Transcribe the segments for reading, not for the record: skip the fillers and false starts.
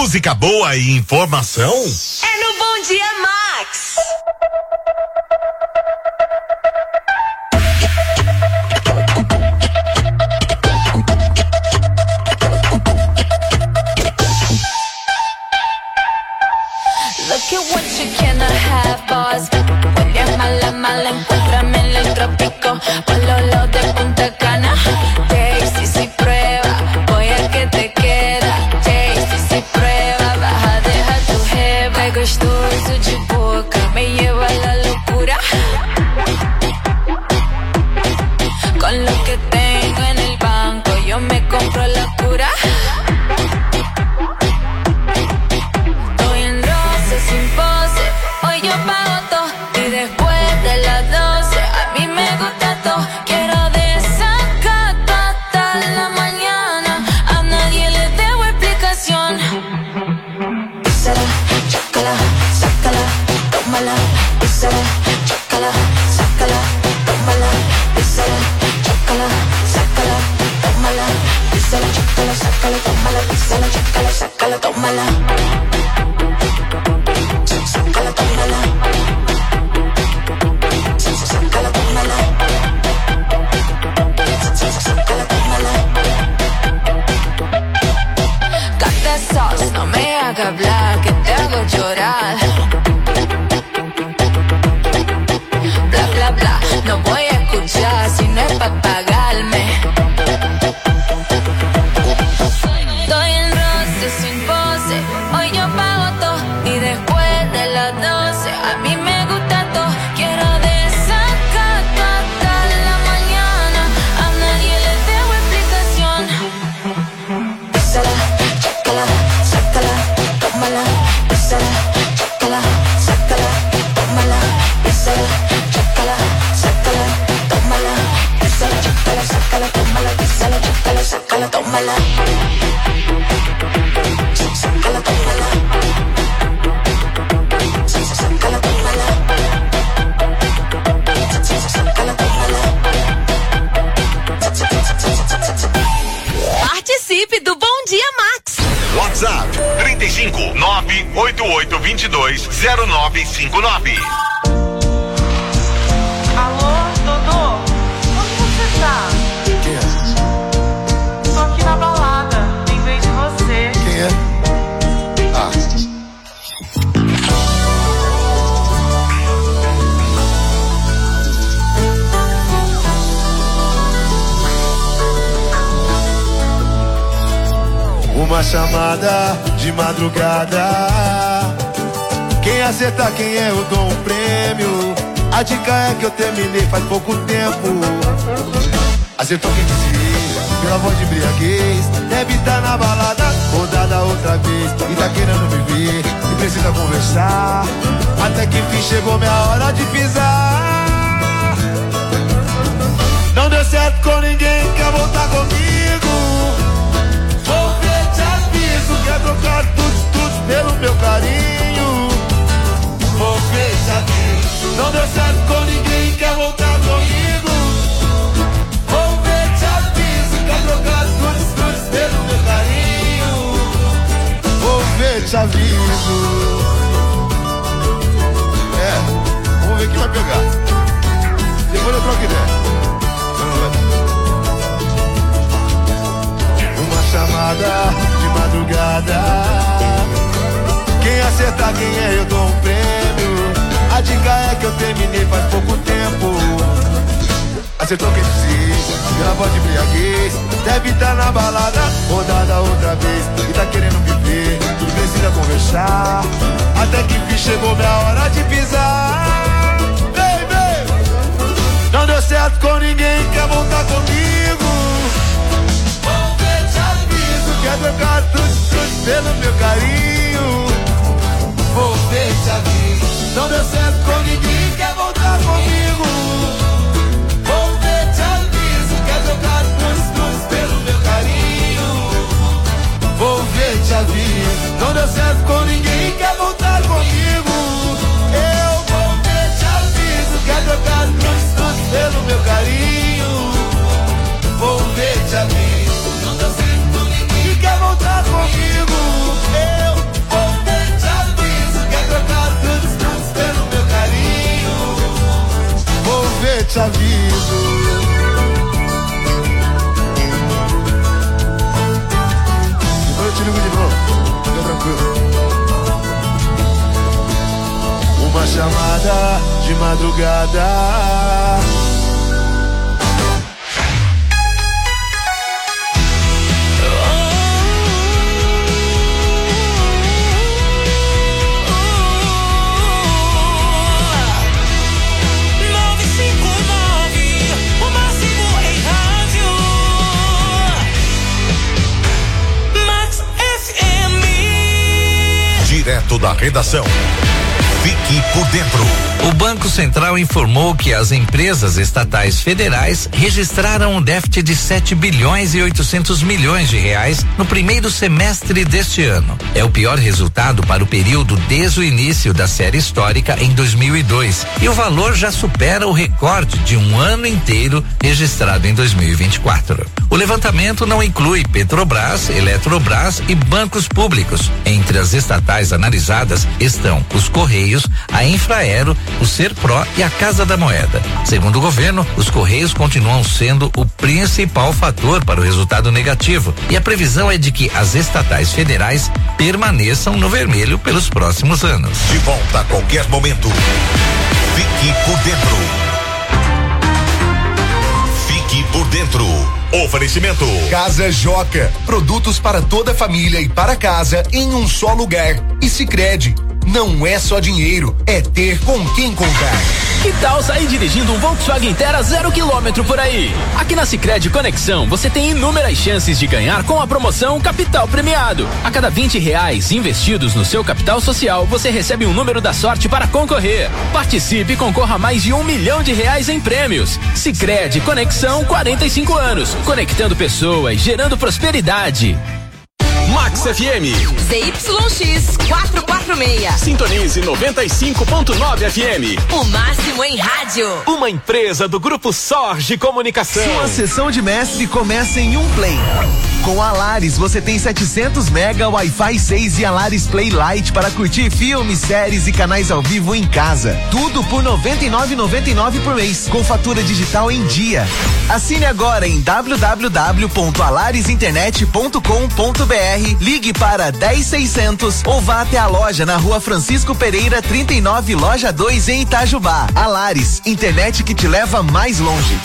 música boa e informação? É no Bom Dia Max. Look at what you cannot have, boss. Huele mala, mala, encuéntrame en el trópico. Pololo de Punta Cana. Tasty, si prueba, voy a que te queda. Tasty, si prueba, vas a dejar tu jeva. É gostoso de boca, me lleva a la locura. Con lo que tengo en el banco, yo me compro la cura. Sin pose, hoy yo pago todo y después de las 12 a mí me gusta todo. Quiero desacato hasta la mañana, a nadie le debo explicación. Písala, chácala, sácala, tómala. Písala, chácala, sácala, tómala. Písala, chácala, sácala, tómala. Písala, chácala, sácala, tómala. Písala, chácala, sácala, tómala. Sácala, tómala. Sácala, tómala. Sácala, tómala. Got that sauce, no me haga hablar, que te hago llorar. Bla, bla, bla, no voy a escuchar si no es pa' pagarme. Estoy en roce, sin pose, hoy yo pago todo y después de las 12 a mí me gusta todo. Quiero desacato hasta la mañana, a nadie le debo explicación. Písala, chácala, sácala, tómala. Písala, chácala, sácala, tómala. Písala, chácala, sácala, tómala. Písala, chácala, sácala, tómala. Písala, chácala, sácala, tómala. Sácala, tómala. Sácala, tómala. Sácala, tómala. Participe do Bom Dia Max. WhatsApp 35 988 22 0959. Alô, Dodô? Onde você tá? Quem é? Tô aqui na balada, lembrei de você. Quem é? Ah. Uma chamada de madrugada. Quem acertar quem é, eu dou um prêmio. A dica é que eu terminei faz pouco tempo. Acertou quem disse, pela voz de embriaguez. Deve estar na balada, rodada outra vez. E tá querendo me ver, e precisa conversar. Até que enfim chegou minha hora de pisar. Não deu certo com ninguém, quer voltar comigo. Vou ver, te aviso, quer trocar tudo pelo meu carinho. Vou ver, te aviso, não deu certo com ninguém, quer voltar comigo. Vou ver, te aviso, quer trocar tudo pelo meu carinho. Vou ver, te aviso. Vamos ver quem vai pegar. Depois eu troco ideia. Uma chamada de madrugada. Quem acertar quem é, eu dou um prêmio. A dica é que eu terminei faz pouco tempo. Acertou quem disse, pela voz de embriaguez. Deve estar na balada, rodada outra vez. E tá querendo me ver, e precisa conversar. Até que enfim chegou minha hora de pisar. Baby, não deu certo com ninguém, quer voltar comigo. Vou ver, te aviso, quer trocar tudo pelo meu carinho. Vou ver, te aviso, não deu certo com ninguém, quer voltar comigo. Vou ver, te aviso, quer trocar tudo pelo meu carinho. Vou ver, te aviso, não deu certo com ninguém, quer voltar comigo. Eu vou ver, te aviso, quer trocar tudo pelo meu carinho. Vou ver, te aviso, não deu certo com ninguém, quer voltar comigo. Eu te aviso. Depois eu te ligo de novo, fica tranquilo. Uma chamada de madrugada. Direto da redação. Fique por dentro. O Banco Central informou que as empresas estatais federais registraram um déficit de 7 bilhões e 800 milhões de reais no primeiro semestre deste ano. É o pior resultado para o período desde o início da série histórica em 2002. E o valor já supera o recorde de um ano inteiro registrado em 2024. O levantamento não inclui Petrobras, Eletrobras e bancos públicos. Entre as estatais analisadas estão os Correios, a Infraero, o Serpro e a Casa da Moeda. Segundo o governo, os Correios continuam sendo o principal fator para o resultado negativo e a previsão é de que as estatais federais permaneçam no vermelho pelos próximos anos. De volta a qualquer momento. Fique por dentro. Fique por dentro. Oferecimento Casa Joca, produtos para toda a família e para casa em um só lugar. E Sicredi, não é só dinheiro, é ter com quem contar. Que tal sair dirigindo um Volkswagen Terra 0 km por aí? Aqui na Sicredi Conexão você tem inúmeras chances de ganhar com a promoção Capital Premiado. A cada R$20 investidos no seu capital social, você recebe um número da sorte para concorrer. Participe e concorra a mais de R$1 milhão em prêmios. Sicredi Conexão, 45 anos. Conectando pessoas, gerando prosperidade. Max FM. ZYX 446. Sintonize 95.9 FM. O máximo em rádio. Uma empresa do Grupo Sorge Comunicação. Sua sessão de mestre começa em um Play. Com a Alaris você tem 700 mega Wi-Fi 6 e Alaris Play Lite para curtir filmes, séries e canais ao vivo em casa. Tudo por R$ 99,99 por mês, com fatura digital em dia. Assine agora em www.alarisinternet.com.br, ligue para 10600 ou vá até a loja na Rua Francisco Pereira 39, loja 2 em Itajubá. Alaris, internet que te leva mais longe.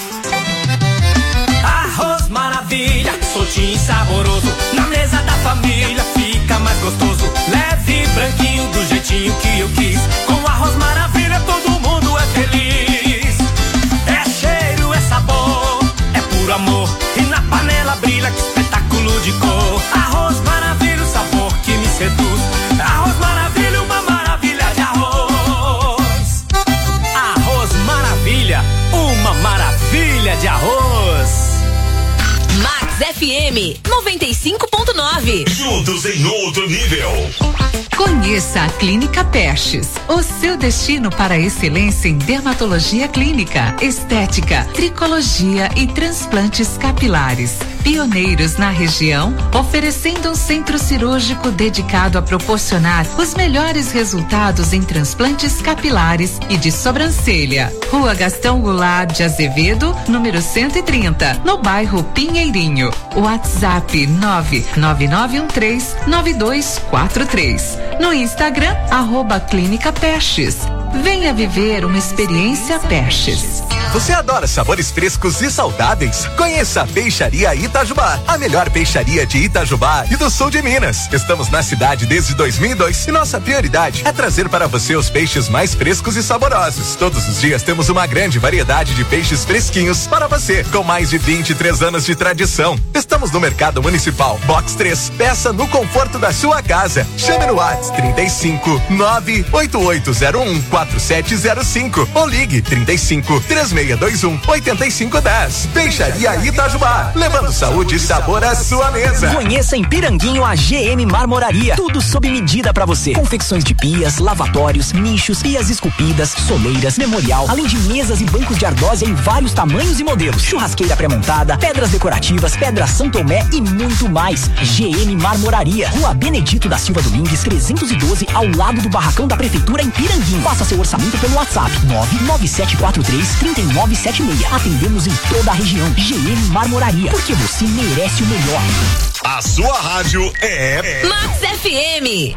Arroz maravilha, soltinho e saboroso, na mesa da família fica mais gostoso. Leve, branquinho, do jeitinho que eu quis. Com arroz maravilha todo mundo é feliz. É cheiro, é sabor, é puro amor. E na panela brilha, que espetáculo de cor. Arroz maravilha, o sabor que me seduz. Arroz maravilha, uma maravilha de arroz. Arroz maravilha, uma maravilha de arroz. Max FM 95.9. Juntos em outro nível. Conheça a Clínica Pestes, o seu destino para a excelência em dermatologia clínica, estética, tricologia e transplantes capilares. Pioneiros na região, oferecendo um centro cirúrgico dedicado a proporcionar os melhores resultados em transplantes capilares e de sobrancelha. Rua Gastão Goulart de Azevedo, número 130, no bairro Pinheirinho. WhatsApp 999139243. No Instagram, @Clínica Pestes. Venha viver uma experiência Pestes. Você adora sabores frescos e saudáveis? Conheça a Peixaria Itajubá, a melhor peixaria de Itajubá e do sul de Minas. Estamos na cidade desde 2002 e nossa prioridade é trazer para você os peixes mais frescos e saborosos. Todos os dias temos uma grande variedade de peixes fresquinhos para você, com mais de 23 anos de tradição. Estamos no Mercado Municipal, Box 3. Peça no conforto da sua casa. Chame no WhatsApp 35 98801 4705 ou ligue 35 3621 8510. Peixaria Itajubá, levando saúde e sabor à sua mesa. Conheça em Piranguinho a GM Marmoraria, tudo sob medida pra você. Confecções de pias, lavatórios, nichos, pias esculpidas, soleiras, memorial, além de mesas e bancos de ardósia em vários tamanhos e modelos. Churrasqueira pré-montada, pedras decorativas, pedra São Tomé e muito mais. GM Marmoraria, Rua Benedito da Silva Domingues 312, ao lado do barracão da prefeitura em Piranguinho. Faça seu orçamento pelo WhatsApp 99743 3976. Atendemos em toda a região. GM Marmoraria, porque você merece o melhor. A sua rádio é Max FM.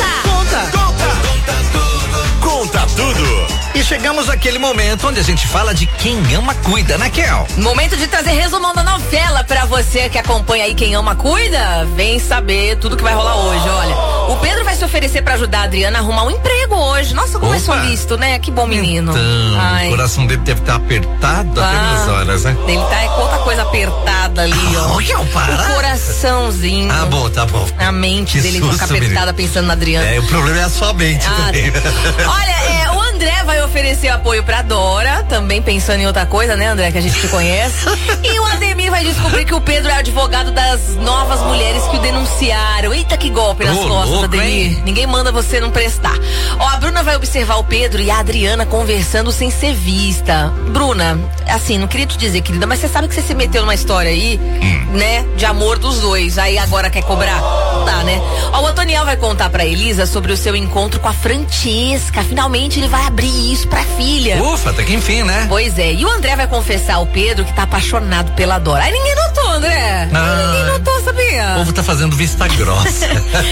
Conta tudo. E chegamos àquele momento onde a gente fala de quem ama cuida, né, Kel? Momento de trazer resumão da novela pra você que acompanha aí Quem Ama Cuida. Vem saber tudo que vai rolar hoje, olha. O Pedro vai se oferecer pra ajudar a Adriana a arrumar um emprego hoje. Nossa, como é solícito, né? Que bom menino. Então, o coração dele deve estar apertado até umas horas, né? Ele tá com outra coisa apertada ali, ó. O coraçãozinho. Ah, bom, tá bom. A mente que dele susto, fica apertada menino. pensando na Adriana. O problema é a sua mente também. Olha, o André vai oferecer apoio pra Dora, também pensando em outra coisa, né, André, que a gente te conhece. E o Ademir vai descobrir que o Pedro é advogado das novas mulheres que o denunciaram. Eita, que golpe nas costas, louco, Ademir. hein? Ninguém manda você não prestar. Ó, a Bruna vai observar o Pedro e a Adriana conversando sem ser vista. Bruna, assim, não queria te dizer, querida, mas você sabe que você se meteu numa história aí, né, de amor dos dois. Aí agora quer cobrar? Não dá, né? Ó, o Antoniel vai contar pra Elisa sobre o seu encontro com a Francesca. Finalmente ele vai abrir isso pra filha. Ufa, até que enfim, né? Pois é, e o André vai confessar ao Pedro que tá apaixonado pela Dora. Aí ninguém notou, André. Ninguém notou, sabia? O povo tá fazendo vista grossa.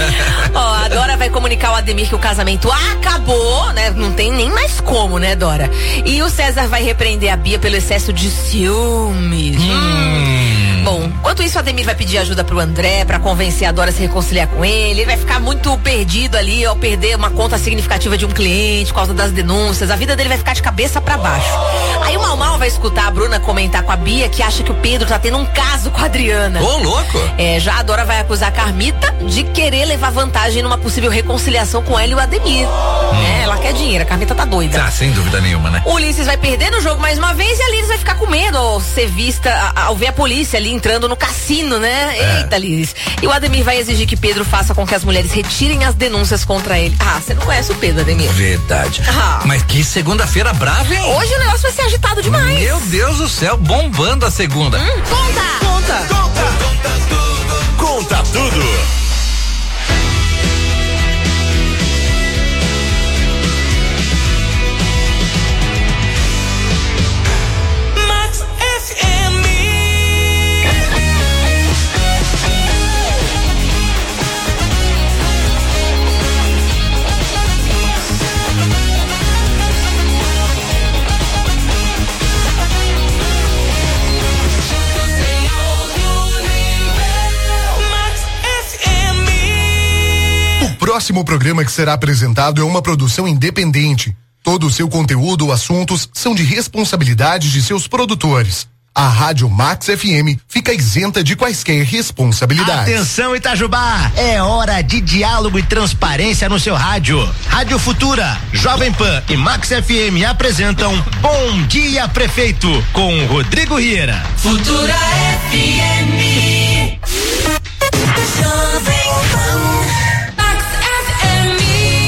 Ó, a Dora vai comunicar ao Ademir que o casamento acabou, né? Não tem nem mais como, né, Dora? E o César vai repreender a Bia pelo excesso de ciúmes. Bom, enquanto isso, o Ademir vai pedir ajuda pro André pra convencer a Dora a se reconciliar com ele. Ele vai ficar muito perdido ali ao perder uma conta significativa de um cliente por causa das denúncias. A vida dele vai ficar de cabeça pra baixo. Aí o Mal vai escutar a Bruna comentar com a Bia que acha que o Pedro tá tendo um caso com a Adriana. Ô, louco! Já a Dora vai acusar a Carmita de querer levar vantagem numa possível reconciliação com ela e o Ademir. Ela quer dinheiro, a Carmita tá doida. Ah, sem dúvida nenhuma, né? O Ulisses vai perder no jogo mais uma vez e a Liz vai ficar com medo ao ser vista, ao ver a polícia ali entrando no cassino, né? Eita, Liz. E o Ademir vai exigir que Pedro faça com que as mulheres retirem as denúncias contra ele. Ah, você não conhece o Pedro, Ademir? Verdade. Mas que segunda-feira brava, hein? Hoje o negócio vai ser agitado demais. Meu Deus do céu, bombando a segunda. Conta tudo. O próximo programa que será apresentado é uma produção independente. Todo o seu conteúdo ou assuntos são de responsabilidade de seus produtores. A Rádio Max FM fica isenta de quaisquer responsabilidades. Atenção, Itajubá! É hora de diálogo e transparência no seu rádio. Rádio Futura, Jovem Pan e Max FM apresentam Bom Dia Prefeito com Rodrigo Riera. Futura FM. Jovem Pan. Max FM.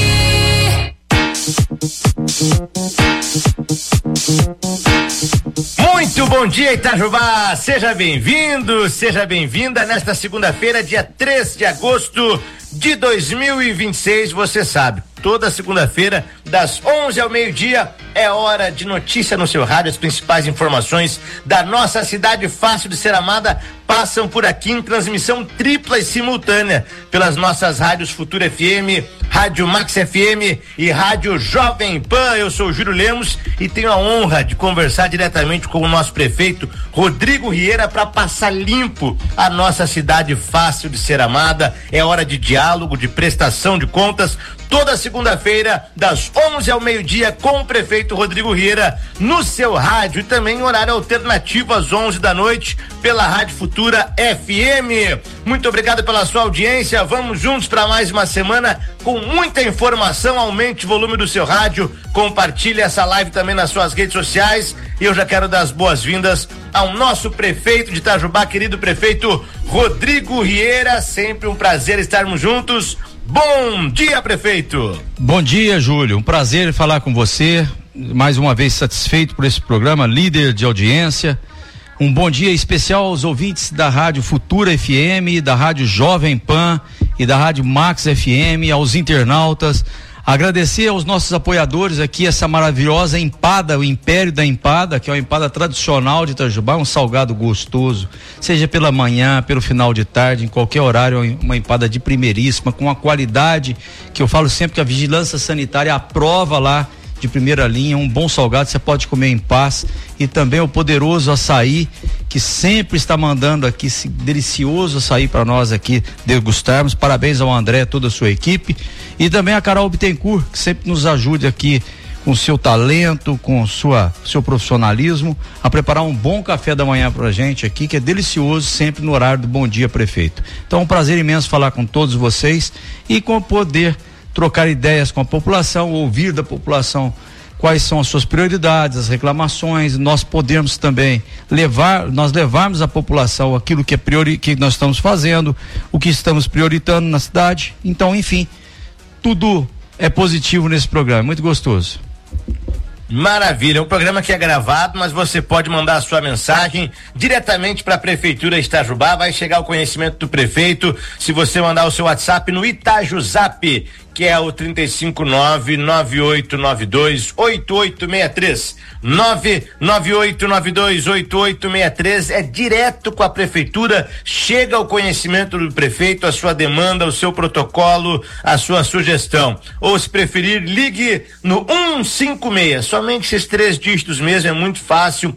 Muito bom dia, Itajubá! Seja bem-vindo, seja bem-vinda nesta segunda-feira, dia 3 de agosto de 2026. Você sabe, toda segunda-feira, das 11 ao meio-dia, é hora de notícia no seu rádio. As principais informações da nossa cidade fácil de ser amada passam por aqui em transmissão tripla e simultânea pelas nossas rádios Futura FM, Rádio Max FM e Rádio Jovem Pan. Eu sou o Júlio Lemos e tenho a honra de conversar diretamente com o nosso prefeito Rodrigo Riera para passar limpo a nossa cidade fácil de ser amada. É hora de diálogo, de prestação de contas, toda segunda-feira, das 11 ao meio-dia, com o prefeito Rodrigo Riera no seu rádio, e também em horário alternativo às 11 da noite pela Rádio Futura FM. Muito obrigado pela sua audiência. Vamos juntos para mais uma semana com muita informação. Aumente o volume do seu rádio, compartilhe essa live também nas suas redes sociais. E eu já quero dar as boas-vindas ao nosso prefeito de Itajubá, querido prefeito Rodrigo Riera. Sempre um prazer estarmos juntos. Bom dia, prefeito. Bom dia, Júlio. Um prazer falar com você. Mais uma vez satisfeito por esse programa, líder de audiência. Um bom dia especial aos ouvintes da Rádio Futura FM, da Rádio Jovem Pan e da Rádio Max FM, aos internautas, Agradecer aos nossos apoiadores aqui, essa maravilhosa empada, o Império da Empada, que é uma empada tradicional de Itajubá, um salgado gostoso, seja pela manhã, pelo final de tarde, em qualquer horário, uma empada de primeiríssima, com a qualidade que eu falo sempre que a vigilância sanitária aprova lá, de primeira linha, um bom salgado, você pode comer em paz. E também o poderoso açaí, que sempre está mandando aqui esse delicioso açaí para nós aqui degustarmos. Parabéns ao André e toda a sua equipe. E também a Carol Bittencourt, que sempre nos ajuda aqui com seu talento, com seu profissionalismo, a preparar um bom café da manhã pra gente aqui, que é delicioso, sempre no horário do Bom Dia Prefeito. Então é um prazer imenso falar com todos vocês e com poder trocar ideias com a população, ouvir da população quais são as suas prioridades, as reclamações, nós podemos também levarmos à população aquilo que que nós estamos fazendo, o que estamos prioritando na cidade. Então, enfim, tudo é positivo nesse programa, muito gostoso. Maravilha, um programa que é gravado, mas você pode mandar a sua mensagem diretamente para a Prefeitura Itajubá, vai chegar ao conhecimento do prefeito, se você mandar o seu WhatsApp no Itajuzap, que é o 359-9892-8863, 99892-8863, é direto com a Prefeitura, chega ao conhecimento do prefeito, a sua demanda, o seu protocolo, a sua sugestão, ou se preferir, ligue no 156, somente esses 3 dígitos mesmo, é muito fácil,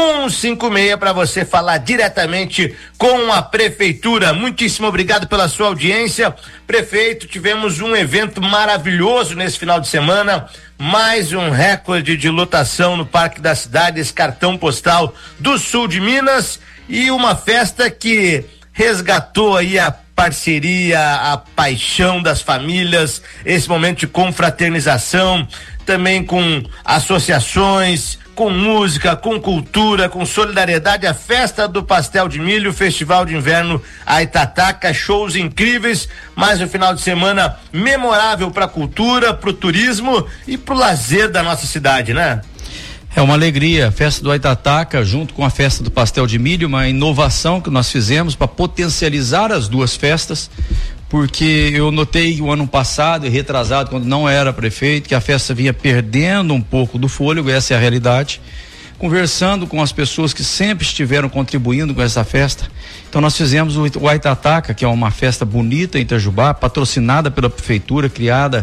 156 para você falar diretamente com a Prefeitura. Muitíssimo obrigado pela sua audiência. Prefeito, tivemos um evento maravilhoso nesse final de semana, mais um recorde de lotação no Parque da Cidade, esse cartão postal do sul de Minas, e uma festa que resgatou aí a parceria, a paixão das famílias, esse momento de confraternização, também com associações, com música, com cultura, com solidariedade, a festa do pastel de milho, Festival de Inverno Aitataca, shows incríveis, mais um final de semana memorável para a cultura, para o turismo e para o lazer da nossa cidade, né? É uma alegria, a festa do Aitataca junto com a festa do pastel de milho, uma inovação que nós fizemos para potencializar as duas festas, porque eu notei o ano passado e retrasado, quando não era prefeito, que a festa vinha perdendo um pouco do fôlego, essa é a realidade. Conversando com as pessoas que sempre estiveram contribuindo com essa festa, então nós fizemos o Aitataca, que é uma festa bonita em Itajubá, patrocinada pela prefeitura, criada,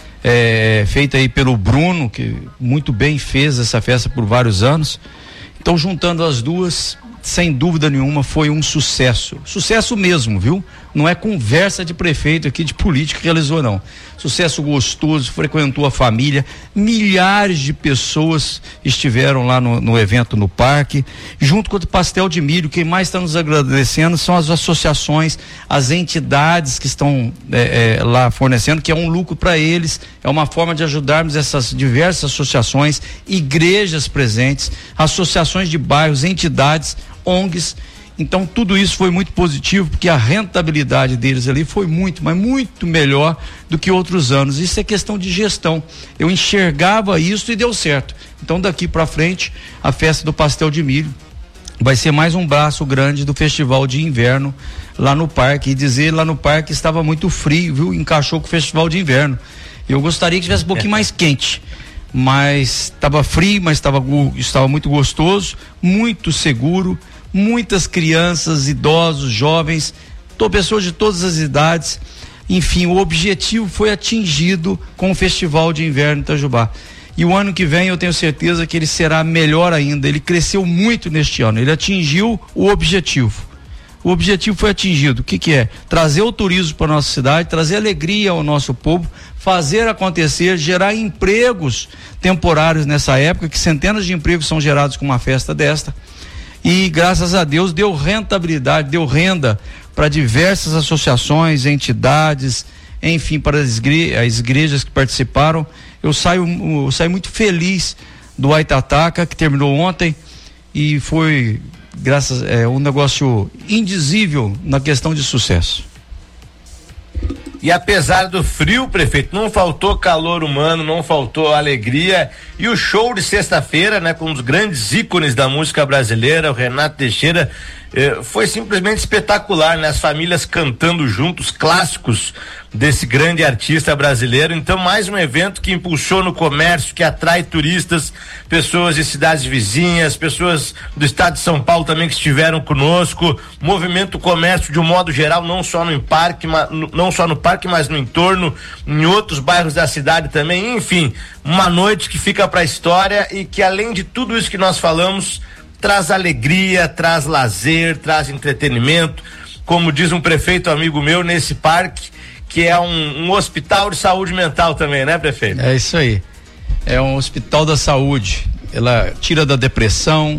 feita aí pelo Bruno, que muito bem fez essa festa por vários anos. Então, juntando as duas, sem dúvida nenhuma, foi um sucesso. Sucesso mesmo, viu? Não é conversa de prefeito aqui, de político que realizou, não. Sucesso gostoso, frequentou a família, milhares de pessoas estiveram lá no evento no parque, junto com o pastel de milho. Quem mais está nos agradecendo são as associações, as entidades que estão lá fornecendo, que é um lucro para eles, é uma forma de ajudarmos essas diversas associações, igrejas presentes, associações de bairros, entidades, ONGs. Então tudo isso foi muito positivo, porque a rentabilidade deles ali foi muito, mas muito melhor do que outros anos. Isso é questão de gestão. Eu enxergava isso e deu certo. Então daqui para frente, a festa do pastel de milho vai ser mais um braço grande do Festival de Inverno lá no parque. E dizer lá no parque estava muito frio, viu? Encaixou com o Festival de Inverno. Eu gostaria que tivesse um pouquinho mais quente, mas estava frio, mas estava muito gostoso, muito seguro. Muitas crianças, idosos, jovens, pessoas de todas as idades. Enfim, o objetivo foi atingido com o Festival de Inverno Itajubá. E o ano que vem eu tenho certeza que ele será melhor ainda. Ele cresceu muito neste ano, ele atingiu o objetivo. O objetivo foi atingido. O que é? Trazer o turismo para nossa cidade, trazer alegria ao nosso povo, fazer acontecer, gerar empregos temporários nessa época, que centenas de empregos são gerados com uma festa desta. E graças a Deus deu rentabilidade, deu renda para diversas associações, entidades, enfim, para as igrejas que participaram. Eu saio muito feliz do Aitataca, que terminou ontem, e foi um negócio indizível na questão de sucesso. E apesar do frio, prefeito, não faltou calor humano, não faltou alegria, e o show de sexta-feira, né, com os grandes ícones da música brasileira, o Renato Teixeira, Foi simplesmente espetacular, né? As famílias cantando juntos, clássicos desse grande artista brasileiro. Então, mais um evento que impulsiona o comércio, que atrai turistas, pessoas de cidades vizinhas, pessoas do estado de São Paulo também que estiveram conosco. Movimento o comércio de um modo geral, não só no parque, mas no entorno, em outros bairros da cidade também. Enfim, uma noite que fica para a história e que, além de tudo isso que nós falamos, traz alegria, traz lazer, traz entretenimento. Como diz um prefeito amigo meu nesse parque, que é um hospital de saúde mental também, né, prefeito? É isso aí. É um hospital da saúde. Ela tira da depressão,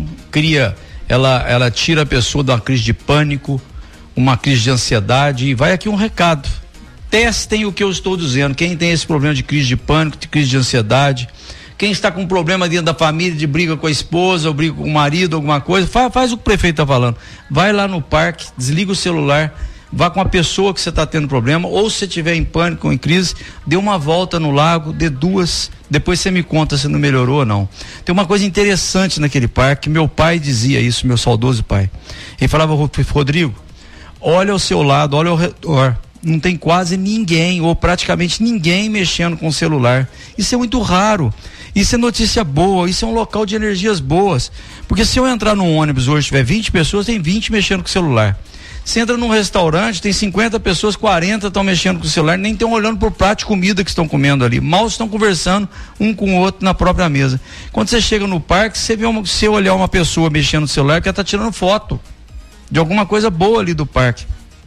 ela tira a pessoa de uma crise de pânico, uma crise de ansiedade. E vai aqui um recado: testem o que eu estou dizendo. Quem tem esse problema de crise de pânico, de crise de ansiedade, quem está com problema dentro da família, de briga com a esposa, ou briga com o marido, alguma coisa, faz o que o prefeito está falando. Vai lá no parque, desliga o celular, vá com a pessoa que você está tendo problema, ou se estiver em pânico ou em crise, dê uma volta no lago, dê 2, depois você me conta se não melhorou ou não. Tem uma coisa interessante naquele parque, meu pai dizia isso, meu saudoso pai. Ele falava: Rodrigo, olha ao seu lado, olha ao redor, não tem quase ninguém, ou praticamente ninguém mexendo com o celular. Isso é muito raro. Isso é notícia boa, isso é um local de energias boas. Porque se eu entrar num ônibus hoje, tiver 20 pessoas, tem 20 mexendo com o celular. Se entra num restaurante, tem 50 pessoas, 40 estão mexendo com o celular, nem estão olhando pro prato de comida que estão comendo ali. Mal estão conversando um com o outro na própria mesa. Quando você chega no parque, você vê se olhar uma pessoa mexendo no celular, que ela está tirando foto de alguma coisa boa ali do parque.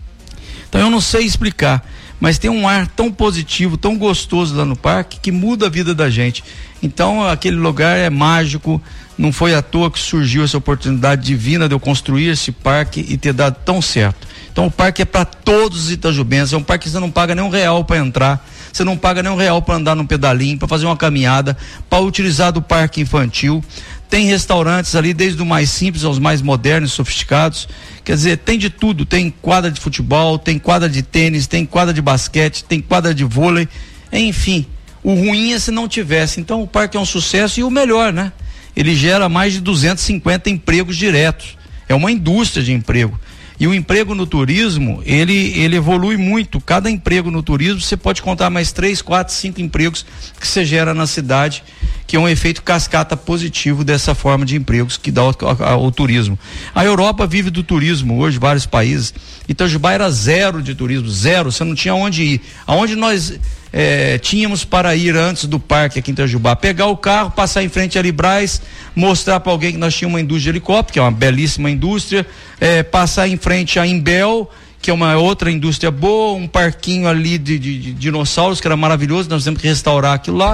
Então eu não sei explicar, mas tem um ar tão positivo, tão gostoso lá no parque, que muda a vida da gente. Então aquele lugar é mágico, não foi à toa que surgiu essa oportunidade divina de eu construir esse parque e ter dado tão certo. Então o parque é para todos os itajubenses, é um parque que você não paga nem R$1 para entrar, você não paga nem R$1 para andar num pedalinho, para fazer uma caminhada, para utilizar do parque infantil. Tem restaurantes ali, desde o mais simples aos mais modernos, sofisticados. Quer dizer, tem de tudo. Tem quadra de futebol, tem quadra de tênis, tem quadra de basquete, tem quadra de vôlei. Enfim, o ruim é se não tivesse. Então o parque é um sucesso, e o melhor, né? Ele gera mais de 250 empregos diretos. É uma indústria de emprego. E o emprego no turismo, ele evolui muito. Cada emprego no turismo, você pode contar mais 3, 4, 5 empregos que você gera na cidade, que é um efeito cascata positivo dessa forma de empregos que dá ao turismo. A Europa vive do turismo hoje, vários países. Itajubá era zero de turismo, zero, você não tinha onde ir. Aonde nós tínhamos para ir antes do parque aqui em Itajubá? Pegar o carro, passar em frente a Libraz, mostrar para alguém que nós tínhamos uma indústria de helicóptero, que é uma belíssima indústria, passar em frente a Imbel, que é uma outra indústria boa, um parquinho ali de dinossauros, que era maravilhoso, nós temos que restaurar aquilo lá.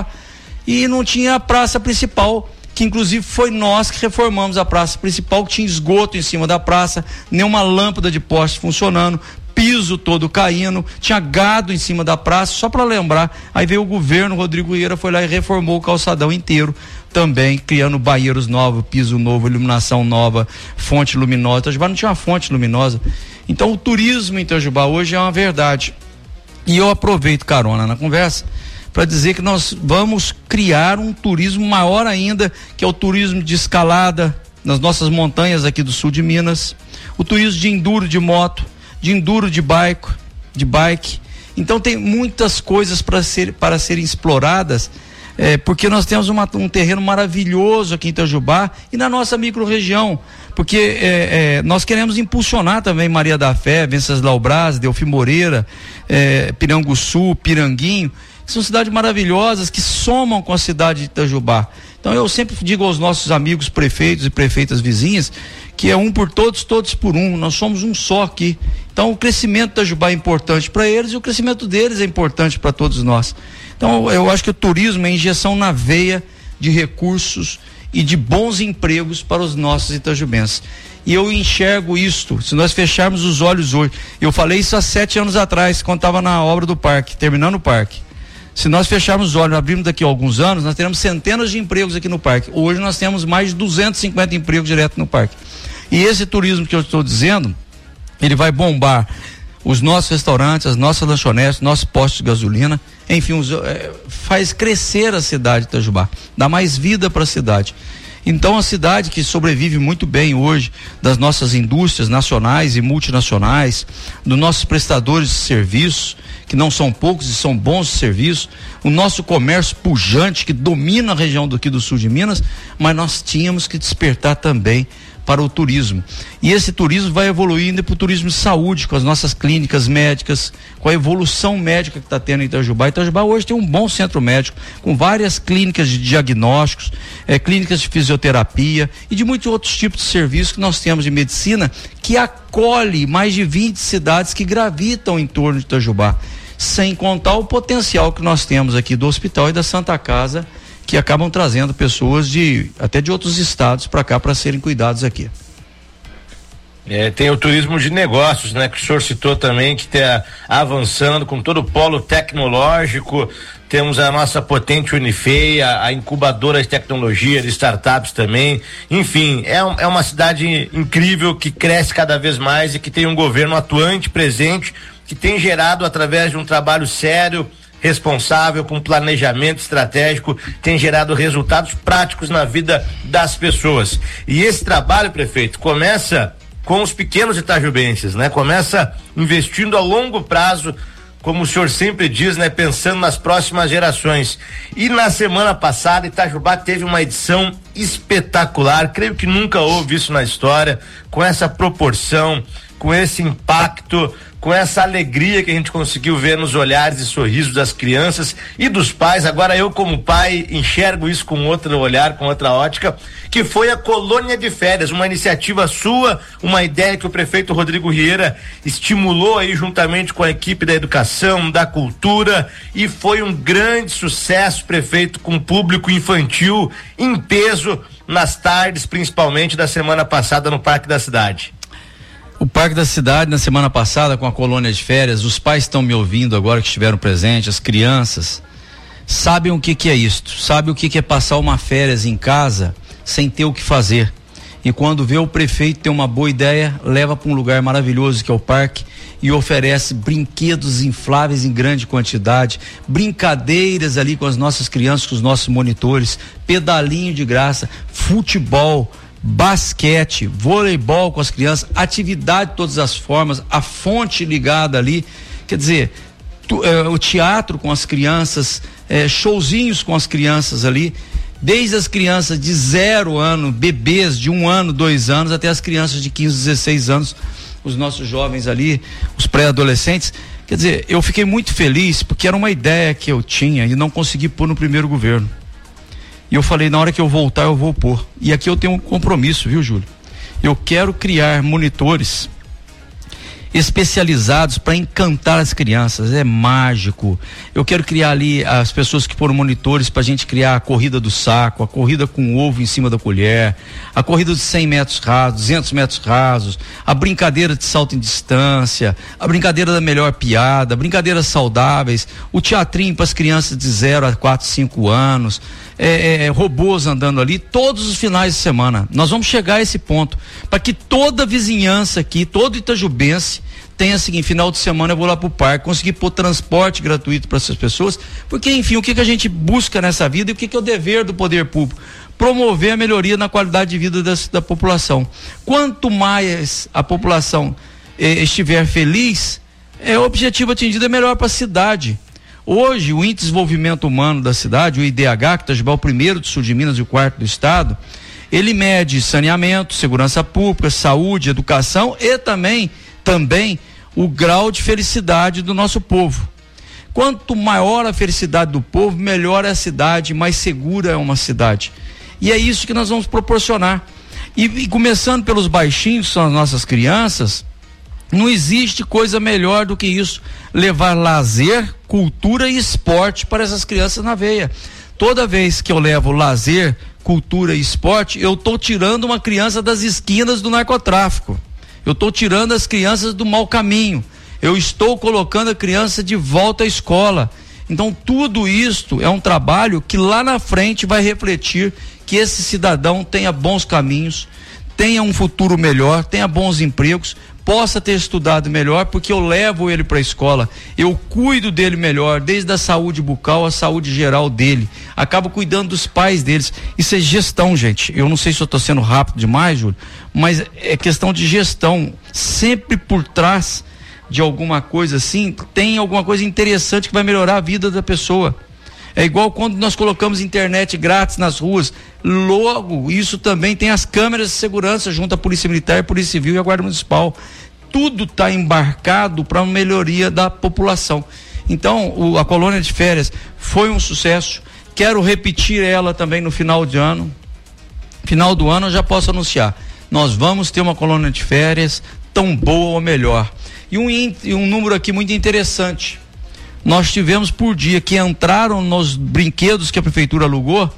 E não tinha a praça principal, que inclusive foi nós que reformamos a praça principal, que tinha esgoto em cima da praça, nenhuma lâmpada de poste funcionando, piso todo caindo, tinha gado em cima da praça, só para lembrar. Aí veio o governo, Rodrigo Vieira foi lá e reformou o calçadão inteiro, também criando banheiros novos, piso novo, iluminação nova, fonte luminosa. Itajubá não tinha uma fonte luminosa. Então o turismo em Itajubá hoje é uma verdade. E eu aproveito carona na conversa para dizer que nós vamos criar um turismo maior ainda, que é o turismo de escalada nas nossas montanhas aqui do sul de Minas, o turismo de enduro de moto, de enduro de bike. Então tem muitas coisas para serem exploradas, porque nós temos um terreno maravilhoso aqui em Itajubá e na nossa microrregião, porque nós queremos impulsionar também Maria da Fé, Venceslau Braz, Delfim Moreira, Piranguçu, Piranguinho, que são cidades maravilhosas que somam com a cidade de Itajubá. Então eu sempre digo aos nossos amigos prefeitos e prefeitas vizinhas que é um por todos, todos por um. Nós somos um só aqui. Então o crescimento de Itajubá é importante para eles e o crescimento deles é importante para todos nós. Então eu acho que o turismo é injeção na veia de recursos e de bons empregos para os nossos itajubenses. E eu enxergo isto, se nós fecharmos os olhos hoje. Eu falei isso há 7 anos atrás, quando estava na obra do parque, terminando o parque. Se nós fecharmos os olhos, abrirmos daqui a alguns anos, nós teremos centenas de empregos aqui no parque. Hoje nós temos mais de 250 empregos direto no parque. E esse turismo que eu estou dizendo, ele vai bombar os nossos restaurantes, as nossas lanchonetes, nossos postos de gasolina, enfim, faz crescer a cidade de Itajubá, dá mais vida para a cidade. Então, a cidade que sobrevive muito bem hoje das nossas indústrias nacionais e multinacionais, dos nossos prestadores de serviços, que não são poucos e são bons serviços, o nosso comércio pujante que domina a região aqui do sul de Minas, mas nós tínhamos que despertar também para o turismo. E esse turismo vai evoluindo para o turismo de saúde, com as nossas clínicas médicas, com a evolução médica que está tendo em Itajubá. Itajubá hoje tem um bom centro médico, com várias clínicas de diagnósticos, clínicas de fisioterapia e de muitos outros tipos de serviços que nós temos de medicina, que acolhe mais de 20 cidades que gravitam em torno de Itajubá, sem contar o potencial que nós temos aqui do hospital e da Santa Casa, que acabam trazendo pessoas até de outros estados para cá para serem cuidados aqui. Tem o turismo de negócios, né? Que o senhor citou também, que está avançando com todo o polo tecnológico. Temos a nossa potente Unifeia, a incubadora de tecnologia, de startups também. Enfim, é uma cidade incrível que cresce cada vez mais e que tem um governo atuante, presente, que tem gerado através de um trabalho sério, responsável, com planejamento estratégico, tem gerado resultados práticos na vida das pessoas. E esse trabalho, prefeito, começa com os pequenos itajubenses, né? Começa investindo a longo prazo, como o senhor sempre diz, né? Pensando nas próximas gerações. E na semana passada, Itajubá teve uma edição espetacular, creio que nunca houve isso na história, com essa proporção, com esse impacto, com essa alegria que a gente conseguiu ver nos olhares e sorrisos das crianças e dos pais. Agora eu, como pai, enxergo isso com outro olhar, com outra ótica, que foi a Colônia de Férias, uma iniciativa sua, uma ideia que o prefeito Rodrigo Rieira estimulou aí juntamente com a equipe da educação, da cultura, e foi um grande sucesso, prefeito, com público infantil em peso nas tardes, principalmente da semana passada no Parque da Cidade. O Parque da Cidade, na semana passada, com a Colônia de Férias, os pais estão me ouvindo agora que estiveram presentes, as crianças, sabem o que é isto, sabem o que é passar uma férias em casa sem ter o que fazer. E quando vê o prefeito ter uma boa ideia, leva para um lugar maravilhoso que é o parque e oferece brinquedos infláveis em grande quantidade, brincadeiras ali com as nossas crianças, com os nossos monitores, pedalinho de graça, futebol, basquete, voleibol com as crianças, atividade de todas as formas, a fonte ligada ali, quer dizer, o teatro com as crianças, showzinhos com as crianças ali, desde as crianças de 0 ano, bebês de 1 ano, 2 anos, até as crianças de 15, 16 anos, os nossos jovens ali, os pré-adolescentes. Quer dizer, eu fiquei muito feliz porque era uma ideia que eu tinha e não consegui pôr no primeiro governo. E eu falei, na hora que eu voltar eu vou pôr. E aqui eu tenho um compromisso, viu, Júlio? Eu quero criar monitores especializados para encantar as crianças, é mágico. Eu quero criar ali as pessoas que foram monitores para a gente criar a corrida do saco, a corrida com ovo em cima da colher, a corrida de 100 metros rasos, 200 metros rasos, a brincadeira de salto em distância, a brincadeira da melhor piada, brincadeiras saudáveis, o teatrinho para as crianças de 0 a 4, 5 anos, robôs andando ali todos os finais de semana. Nós vamos chegar a esse ponto para que toda a vizinhança aqui, todo itajubense tenha o seguinte: final de semana eu vou lá pro parque, conseguir pôr transporte gratuito para essas pessoas, porque enfim, o que a gente busca nessa vida e o que é o dever do poder público? Promover a melhoria na qualidade de vida da população. Quanto mais a população estiver feliz, o objetivo atingido é melhor para a cidade. Hoje, o Índice de Desenvolvimento Humano da cidade, o IDH, que Itajubá é o primeiro do sul de Minas e o 4º do estado, ele mede saneamento, segurança pública, saúde, educação e também o grau de felicidade do nosso povo. Quanto maior a felicidade do povo, melhor é a cidade, mais segura é uma cidade. E é isso que nós vamos proporcionar. E começando pelos baixinhos, que são as nossas crianças, não existe coisa melhor do que isso, levar lazer, cultura e esporte para essas crianças na veia. Toda vez que eu levo lazer, cultura e esporte, eu estou tirando uma criança das esquinas do narcotráfico, eu estou tirando as crianças do mau caminho, eu estou colocando a criança de volta à escola. Então tudo isto é um trabalho que lá na frente vai refletir que esse cidadão tenha bons caminhos, tenha um futuro melhor, tenha bons empregos, possa ter estudado melhor, porque eu levo ele para a escola, eu cuido dele melhor, desde a saúde bucal à saúde geral dele, acabo cuidando dos pais deles. Isso é gestão, gente. Eu não sei se eu estou sendo rápido demais, Júlio, mas é questão de gestão. Sempre por trás de alguma coisa assim, tem alguma coisa interessante que vai melhorar a vida da pessoa. É igual quando nós colocamos internet grátis nas ruas. Logo, isso também tem as câmeras de segurança junto à Polícia Militar, Polícia Civil e a Guarda Municipal. Tudo está embarcado para uma melhoria da população. Então, a colônia de férias foi um sucesso. Quero repetir ela também no final de ano. Final do ano eu já posso anunciar. Nós vamos ter uma colônia de férias tão boa ou melhor. E um número aqui muito interessante. Nós tivemos por dia que entraram nos brinquedos que a prefeitura alugou,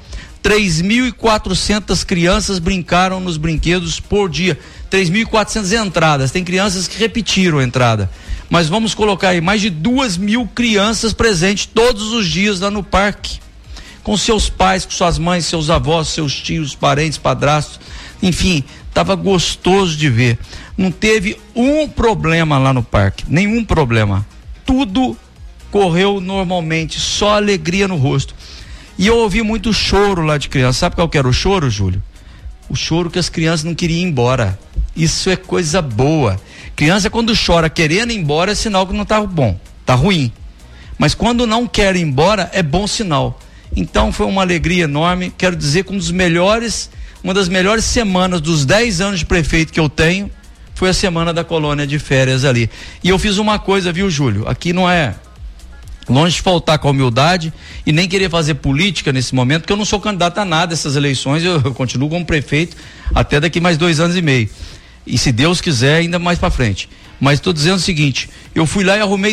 3.400 crianças brincaram nos brinquedos por dia. 3.400 entradas. Tem crianças que repetiram a entrada. Mas vamos colocar aí mais de 2.000 crianças presentes todos os dias lá no parque. Com seus pais, com suas mães, seus avós, seus tios, parentes, padrastos. Enfim, estava gostoso de ver. Não teve um problema lá no parque. Nenhum problema. Tudo correu normalmente, só alegria no rosto. E eu ouvi muito choro lá de criança. Sabe qual que era o choro, Júlio? O choro que as crianças não queriam ir embora. Isso é coisa boa. Criança, quando chora querendo ir embora, é sinal que não tá bom, tá ruim. Mas quando não quer ir embora, é bom sinal. Então foi uma alegria enorme. Quero dizer que uma das melhores semanas dos 10 anos de prefeito que eu tenho foi a semana da colônia de férias ali. E eu fiz uma coisa, viu, Júlio? Aqui não é longe de faltar com a humildade e nem querer fazer política nesse momento, porque eu não sou candidato a nada essas eleições, eu continuo como prefeito até daqui mais 2 anos e meio. E se Deus quiser, ainda mais para frente. Mas estou dizendo o seguinte, eu fui lá e arrumei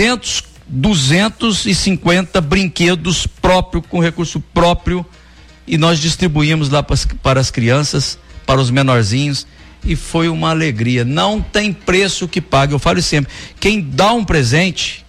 250 brinquedos próprios, com recurso próprio, e nós distribuímos lá para as crianças, para os menorzinhos, e foi uma alegria. Não tem preço que pague. Eu falo sempre, quem dá um presente,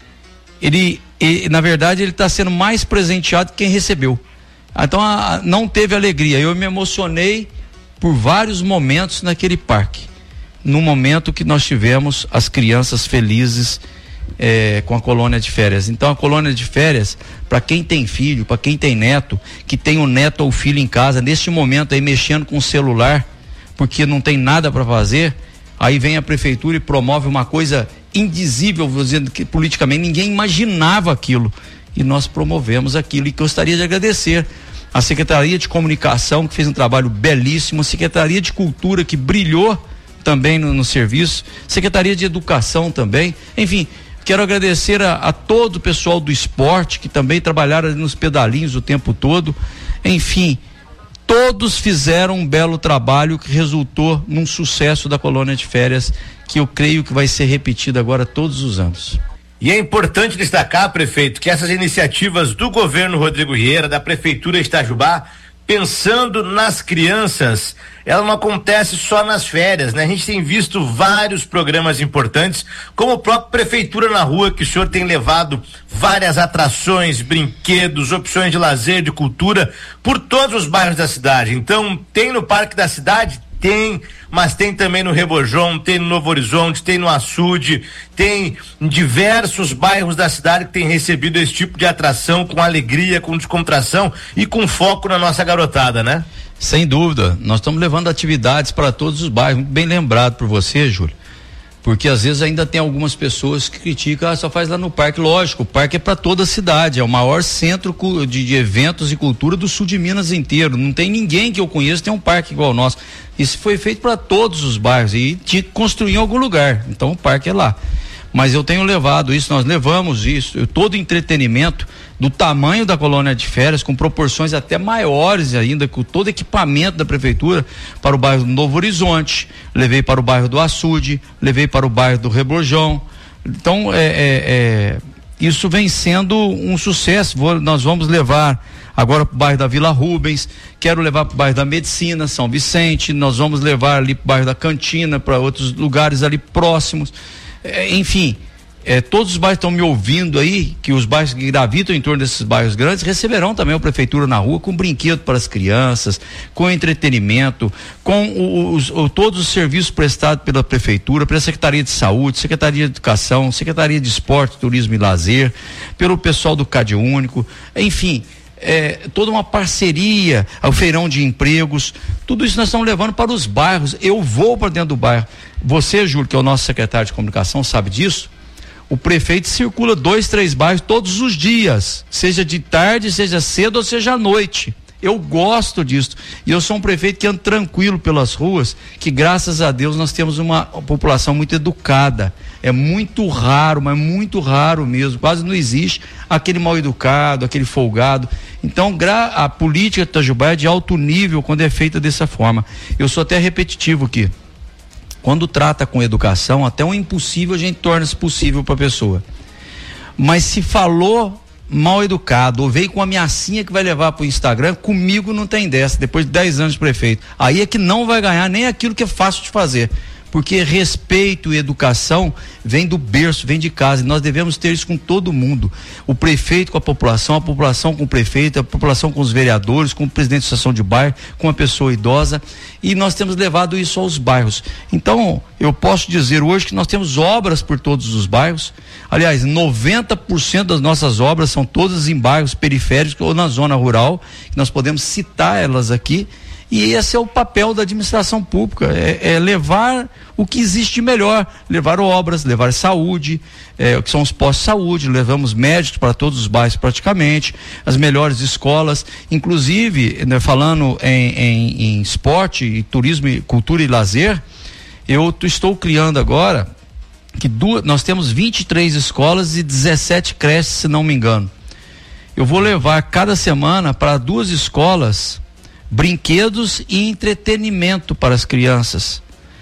na verdade ele está sendo mais presenteado que quem recebeu. Então não teve alegria. Eu me emocionei por vários momentos naquele parque, no momento que nós tivemos as crianças felizes com a colônia de férias. Então a colônia de férias, para quem tem filho, para quem tem neto, que tem um neto ou filho em casa, neste momento aí mexendo com o celular, porque não tem nada para fazer, aí vem a prefeitura e promove uma coisa indizível, dizendo que politicamente ninguém imaginava aquilo, e nós promovemos aquilo. E gostaria de agradecer a Secretaria de Comunicação, que fez um trabalho belíssimo, a Secretaria de Cultura, que brilhou também no serviço, Secretaria de Educação também. Enfim, quero agradecer a todo o pessoal do esporte, que também trabalharam nos pedalinhos o tempo todo. Enfim, todos fizeram um belo trabalho que resultou num sucesso da colônia de férias, que eu creio que vai ser repetido agora todos os anos. E é importante destacar, prefeito, que essas iniciativas do governo Rodrigo Vieira, da prefeitura de Itajubá, pensando nas crianças, ela não acontece só nas férias, né? A gente tem visto vários programas importantes, como o próprio Prefeitura na Rua, que o senhor tem levado várias atrações, brinquedos, opções de lazer, de cultura, por todos os bairros da cidade. Então, tem no Parque da Cidade? Tem, mas tem também no Rebojão, tem no Novo Horizonte, tem no Açude, tem em diversos bairros da cidade que tem recebido esse tipo de atração com alegria, com descontração e com foco na nossa garotada, né? Sem dúvida, nós estamos levando atividades para todos os bairros, muito bem lembrado por você, Júlio, porque às vezes ainda tem algumas pessoas que criticam, só faz lá no parque. Lógico, o parque é para toda a cidade, é o maior centro de eventos e cultura do sul de Minas inteiro. Não tem ninguém que eu conheço tem um parque igual ao nosso. Isso foi feito para todos os bairros e tinha que construir em algum lugar, então o parque é lá. Mas eu tenho levado isso, nós levamos isso, todo entretenimento do tamanho da colônia de férias, com proporções até maiores ainda, com todo equipamento da prefeitura, para o bairro do Novo Horizonte, levei para o bairro do Açude, levei para o bairro do Rebojão. Então isso vem sendo um sucesso. Nós vamos levar agora para o bairro da Vila Rubens, quero levar para o bairro da Medicina, São Vicente, nós vamos levar ali para o bairro da Cantina, para outros lugares ali próximos. Enfim, todos os bairros estão me ouvindo aí, que os bairros que gravitam em torno desses bairros grandes receberão também a prefeitura na rua com brinquedo para as crianças, com entretenimento, com todos os serviços prestados pela prefeitura, pela Secretaria de Saúde, Secretaria de Educação, Secretaria de Esporte, Turismo e Lazer, pelo pessoal do Cade Único, enfim, toda uma parceria, ao feirão de empregos, tudo isso nós estamos levando para os bairros. Eu vou para dentro do bairro. Você, Júlio, que é o nosso secretário de comunicação, sabe disso? O prefeito circula 2, 3 bairros todos os dias, seja de tarde, seja cedo ou seja à noite. Eu gosto disso. E eu sou um prefeito que anda tranquilo pelas ruas, que graças a Deus nós temos uma população muito educada. É muito raro, mas muito raro mesmo. Quase não existe aquele mal educado, aquele folgado. Então, a política de Itajubá é de alto nível quando é feita dessa forma. Eu sou até repetitivo aqui. Quando trata com educação, até o impossível a gente torna-se possível para a pessoa. Mas se falou mal educado ou veio com uma ameaçinha que vai levar para o Instagram, comigo não tem dessa, depois de 10 anos de prefeito. Aí é que não vai ganhar nem aquilo que é fácil de fazer. Porque respeito e educação vem do berço, vem de casa, e nós devemos ter isso com todo mundo. O prefeito com a população com o prefeito, a população com os vereadores, com o presidente da associação de bairro, com a pessoa idosa, e nós temos levado isso aos bairros. Então, eu posso dizer hoje que nós temos obras por todos os bairros. Aliás, 90% das nossas obras são todas em bairros periféricos ou na zona rural, que nós podemos citar elas aqui. E esse é o papel da administração pública, é levar o que existe de melhor, levar obras, levar saúde, que são os postos de saúde, levamos médicos para todos os bairros praticamente, as melhores escolas, inclusive, né, falando em esporte, e turismo, cultura e lazer, eu estou criando agora, nós temos 23 escolas e 17 creches, se não me engano. Eu vou levar cada semana para 2 escolas brinquedos e entretenimento para as crianças.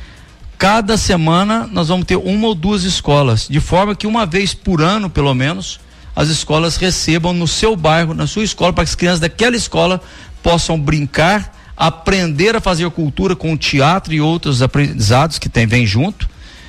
Cada semana nós vamos ter 1 ou 2 escolas, de forma que uma vez por ano, pelo menos, as escolas recebam no seu bairro, na sua escola, para que as crianças daquela escola possam brincar, aprender a fazer cultura com o teatro e outros aprendizados que vem junto,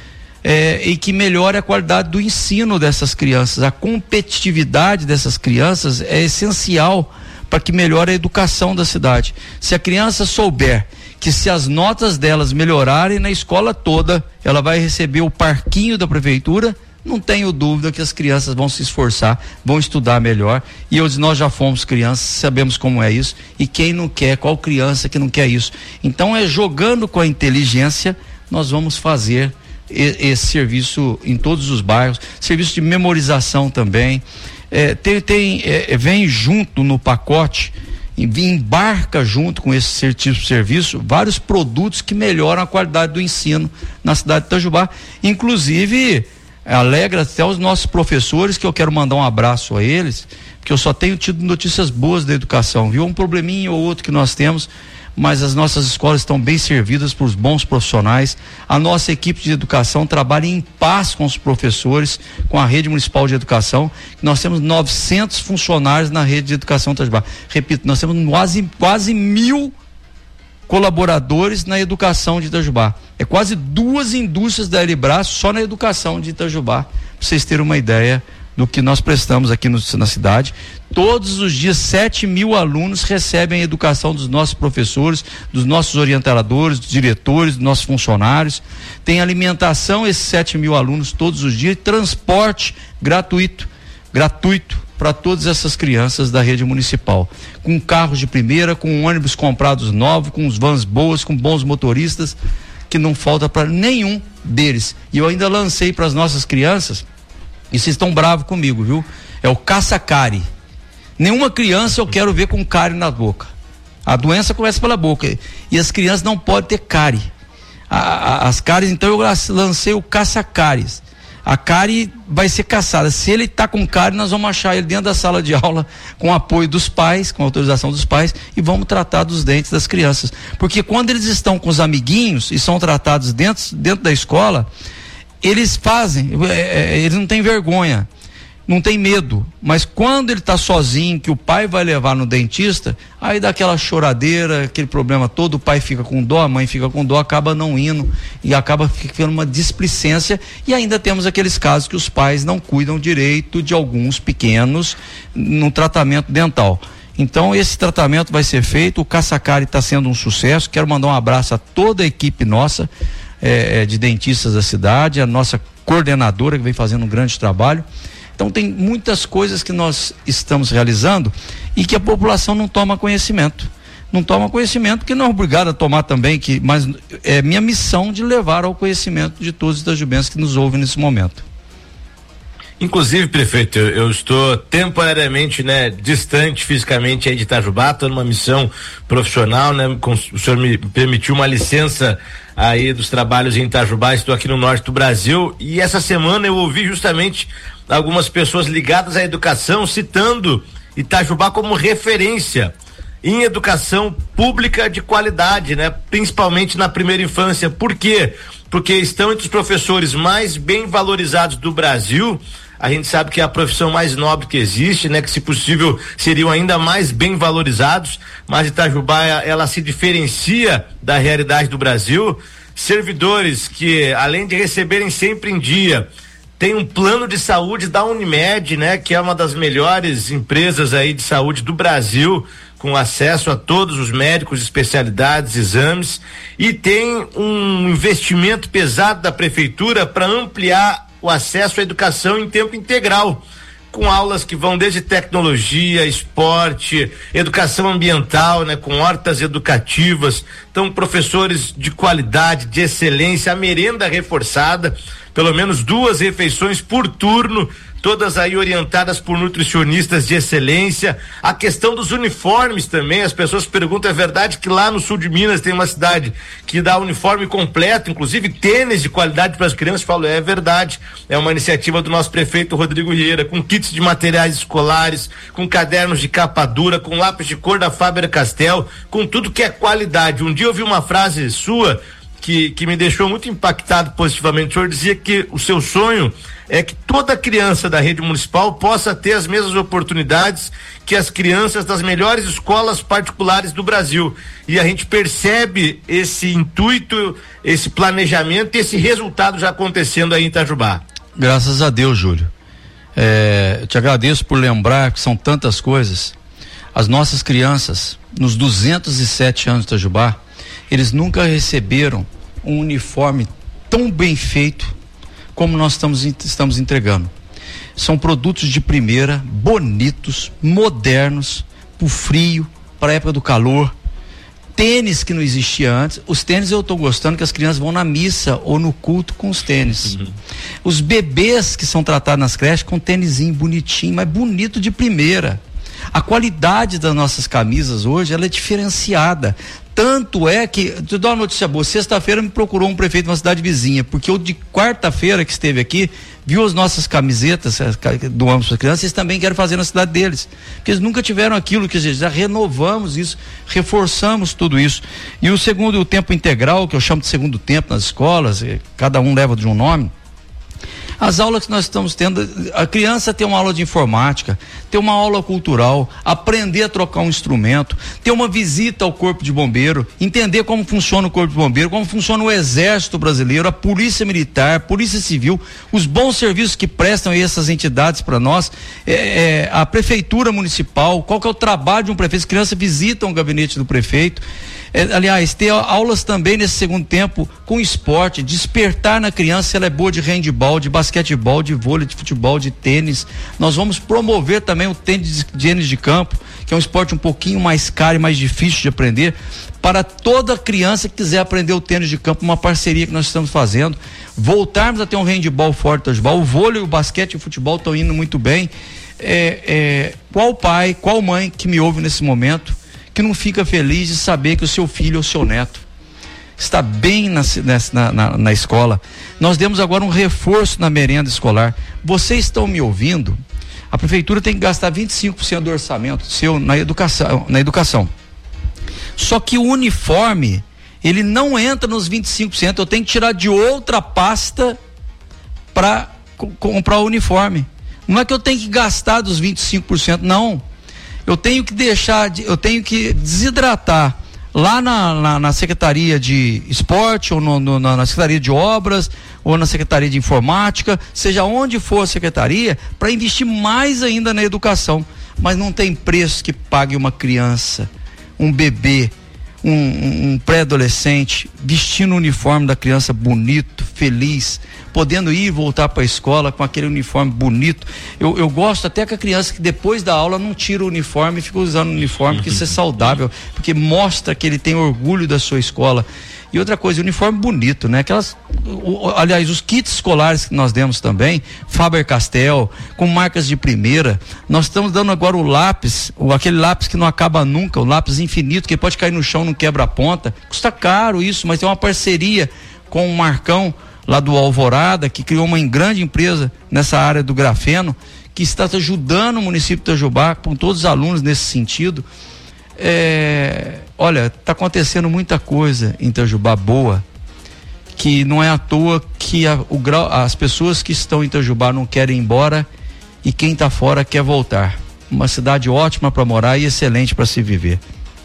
e que melhore a qualidade do ensino dessas crianças. A competitividade dessas crianças é essencial para que melhore a educação da cidade. Se a criança souber que se as notas delas melhorarem na escola toda, ela vai receber o parquinho da prefeitura, não tenho dúvida que as crianças vão se esforçar, vão estudar melhor. E nós já fomos crianças, sabemos como é isso, e quem não quer, qual criança que não quer isso? Então Jogando com a inteligência, nós vamos fazer esse serviço em todos os bairros, serviço de memorização também. Vem junto no pacote, embarca junto com esse tipo de serviço vários produtos que melhoram a qualidade do ensino na cidade de Itajubá. Inclusive, alegra até os nossos professores, que eu quero mandar um abraço a eles, porque eu só tenho tido notícias boas da educação, viu? Um probleminha ou outro que nós temos, mas as nossas escolas estão bem servidas por bons profissionais. A nossa equipe de educação trabalha em paz com os professores, com a rede municipal de educação. Nós temos 900 funcionários na rede de educação de Itajubá. Repito, nós temos quase 1000 colaboradores na educação de Itajubá. É quase 2 indústrias da Elibras só na educação de Itajubá, para vocês terem uma ideia do que nós prestamos aqui na cidade. Todos os dias 7.000 alunos recebem a educação dos nossos professores, dos nossos orientadores, dos diretores, dos nossos funcionários. Tem alimentação, esses 7.000 alunos todos os dias, e transporte gratuito para todas essas crianças da rede municipal, com carros de primeira, com ônibus comprados novos, com os vans boas, com bons motoristas, que não falta para nenhum deles. E eu ainda lancei para as nossas crianças, e vocês estão bravos comigo, viu? É o caça-cárie. Nenhuma criança eu quero ver com cárie na boca. A doença começa pela boca. E as crianças não podem ter cárie. As cáries, então eu lancei o caça-cáries. A cárie vai ser caçada. Se ele está com cárie, nós vamos achar ele dentro da sala de aula, com apoio dos pais, com autorização dos pais, e vamos tratar dos dentes das crianças. Porque quando eles estão com os amiguinhos e são tratados dentro da escola, eles não têm vergonha. não tem medo, mas quando ele está sozinho, que o pai vai levar no dentista, aí dá aquela choradeira, aquele problema todo, o pai fica com dó, a mãe fica com dó, acaba não indo e acaba ficando uma displicência, e ainda temos aqueles casos que os pais não cuidam direito de alguns pequenos no tratamento dental. Então esse tratamento vai ser feito, o Caçacari está sendo um sucesso, quero mandar um abraço a toda a equipe nossa, de dentistas da cidade, a nossa coordenadora que vem fazendo um grande trabalho. Então tem muitas coisas que nós estamos realizando e que a população não toma conhecimento. Não toma conhecimento porque não é obrigado a tomar também, mas é minha missão de levar ao conhecimento de todos os itajubenses que nos ouvem nesse momento. Inclusive, prefeito, eu estou temporariamente, distante fisicamente aí de Itajubá, estou numa missão profissional, o senhor me permitiu uma licença aí dos trabalhos em Itajubá, estou aqui no norte do Brasil, e essa semana eu ouvi justamente algumas pessoas ligadas à educação citando Itajubá como referência em educação pública de qualidade, principalmente na primeira infância. Por quê? Porque estão entre os professores mais bem valorizados do Brasil. A gente sabe que é a profissão mais nobre que existe, que se possível seriam ainda mais bem valorizados, mas Itajubá, ela se diferencia da realidade do Brasil. Servidores que, além de receberem sempre em dia, tem um plano de saúde da Unimed, que é uma das melhores empresas aí de saúde do Brasil, com acesso a todos os médicos, especialidades, exames, e tem um investimento pesado da prefeitura para ampliar o acesso à educação em tempo integral, com aulas que vão desde tecnologia, esporte, educação ambiental, com hortas educativas. Então, professores de qualidade, de excelência, a merenda reforçada, pelo menos 2 refeições por turno, todas aí orientadas por nutricionistas de excelência. A questão dos uniformes também, as pessoas perguntam, é verdade que lá no sul de Minas tem uma cidade que dá uniforme completo, inclusive tênis de qualidade para as crianças? Falo, é verdade, é uma iniciativa do nosso prefeito Rodrigo Vieira, com kits de materiais escolares, com cadernos de capa dura, com lápis de cor da Faber-Castell, com tudo que é qualidade. Um dia eu vi uma frase sua que me deixou muito impactado positivamente. O senhor dizia que o seu sonho é que toda criança da rede municipal possa ter as mesmas oportunidades que as crianças das melhores escolas particulares do Brasil. E a gente percebe esse intuito, esse planejamento e esse resultado já acontecendo aí em Itajubá. Graças a Deus, Júlio. Eu te agradeço por lembrar que são tantas coisas. As nossas crianças, nos 207 anos de Itajubá, eles nunca receberam um uniforme tão bem feito como nós estamos entregando. São produtos de primeira, bonitos, modernos, pro frio, para a época do calor. Tênis que não existia antes. Os tênis eu estou gostando que as crianças vão na missa ou no culto com os tênis. Os bebês que são tratados nas creches com tênisinho bonitinho, mas bonito de primeira. A qualidade das nossas camisas hoje, ela é diferenciada. Tanto é que, te dou uma notícia boa, sexta-feira me procurou um prefeito de uma cidade vizinha, porque o de quarta-feira que esteve aqui, viu as nossas camisetas, doamos para as crianças, eles também querem fazer na cidade deles, porque eles nunca tiveram aquilo que já renovamos isso, reforçamos tudo isso. E o tempo integral, que eu chamo de segundo tempo nas escolas, cada um leva de um nome. As aulas que nós estamos tendo, a criança tem uma aula de informática, tem uma aula cultural, aprender a trocar um instrumento, ter uma visita ao Corpo de Bombeiro, entender como funciona o Corpo de Bombeiro, como funciona o Exército Brasileiro, a Polícia Militar, Polícia Civil, os bons serviços que prestam aí essas entidades para nós, a Prefeitura Municipal, qual que é o trabalho de um prefeito, as crianças visitam o gabinete do prefeito. Aliás, ter aulas também nesse segundo tempo com esporte, despertar na criança se ela é boa de handebol, de basquetebol, de vôlei, de futebol, de tênis. Nós vamos promover também o tênis de campo, que é um esporte um pouquinho mais caro e mais difícil de aprender, para toda criança que quiser aprender o tênis de campo, uma parceria que nós estamos fazendo. Voltarmos a ter um handebol forte, o vôlei, o basquete e o futebol estão indo muito bem. Qual pai, qual mãe que me ouve nesse momento que não fica feliz de saber que o seu filho ou seu neto está bem na escola? Nós demos agora um reforço na merenda escolar. Vocês estão me ouvindo? A prefeitura tem que gastar 25% do orçamento seu na educação. Só que o uniforme, ele não entra nos 25%. Eu tenho que tirar de outra pasta para comprar o uniforme. Não é que eu tenho que gastar dos 25%, não. Eu tenho que eu tenho que desidratar lá na Secretaria de Esporte, ou na Secretaria de Obras, ou na Secretaria de Informática, seja onde for a secretaria, para investir mais ainda na educação. Mas não tem preço que pague uma criança, um bebê, um pré-adolescente, vestindo o uniforme da criança bonito, feliz, podendo ir e voltar para a escola com aquele uniforme bonito. Eu gosto até que a criança que depois da aula não tira o uniforme e fica usando o uniforme, porque isso é saudável, porque mostra que ele tem orgulho da sua escola. E outra coisa, uniforme bonito, né? Aliás, os kits escolares que nós demos também, Faber-Castell, com marcas de primeira. Nós estamos dando agora o lápis, aquele lápis que não acaba nunca, o lápis infinito, que pode cair no chão, não quebra a ponta. Custa caro isso, mas tem uma parceria com o Marcão, lá do Alvorada, que criou uma grande empresa nessa área do grafeno, que está ajudando o município de Itajubá, com todos os alunos nesse sentido. Olha, está acontecendo muita coisa em Itajubá boa, que não é à toa que as pessoas que estão em Itajubá não querem ir embora e quem está fora quer voltar. Uma cidade ótima para morar e excelente para se viver.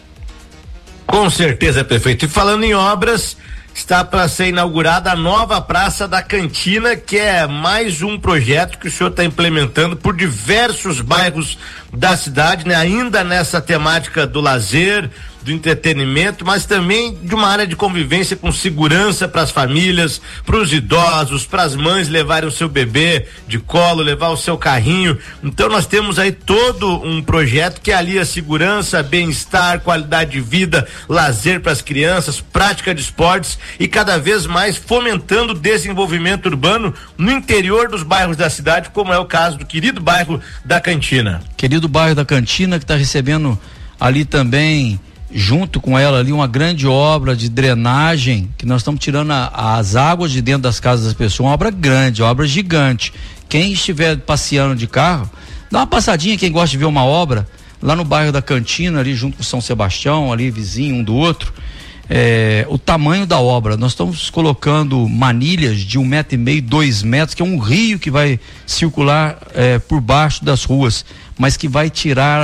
Com certeza, prefeito. E falando em obras, está para ser inaugurada a nova Praça da Cantina, que é mais um projeto que o senhor está implementando por diversos bairros da cidade, né? Ainda nessa temática do lazer, do entretenimento, mas também de uma área de convivência com segurança para as famílias, para os idosos, para as mães levarem o seu bebê de colo, levar o seu carrinho. Então nós temos aí todo um projeto que alia segurança, bem-estar, qualidade de vida, lazer para as crianças, prática de esportes e cada vez mais fomentando o desenvolvimento urbano no interior dos bairros da cidade, como é o caso do querido bairro da Cantina. Querido bairro da Cantina, que está recebendo ali também, junto com ela ali, uma grande obra de drenagem, que nós estamos tirando as águas de dentro das casas das pessoas, uma obra grande, uma obra gigante. Quem estiver passeando de carro, dá uma passadinha, quem gosta de ver uma obra, lá no bairro da Cantina, ali junto com São Sebastião, ali vizinho um do outro. O tamanho da obra, nós estamos colocando manilhas de 1,5 m, 2 metros, que é um rio que vai circular por baixo das ruas, mas que vai tirar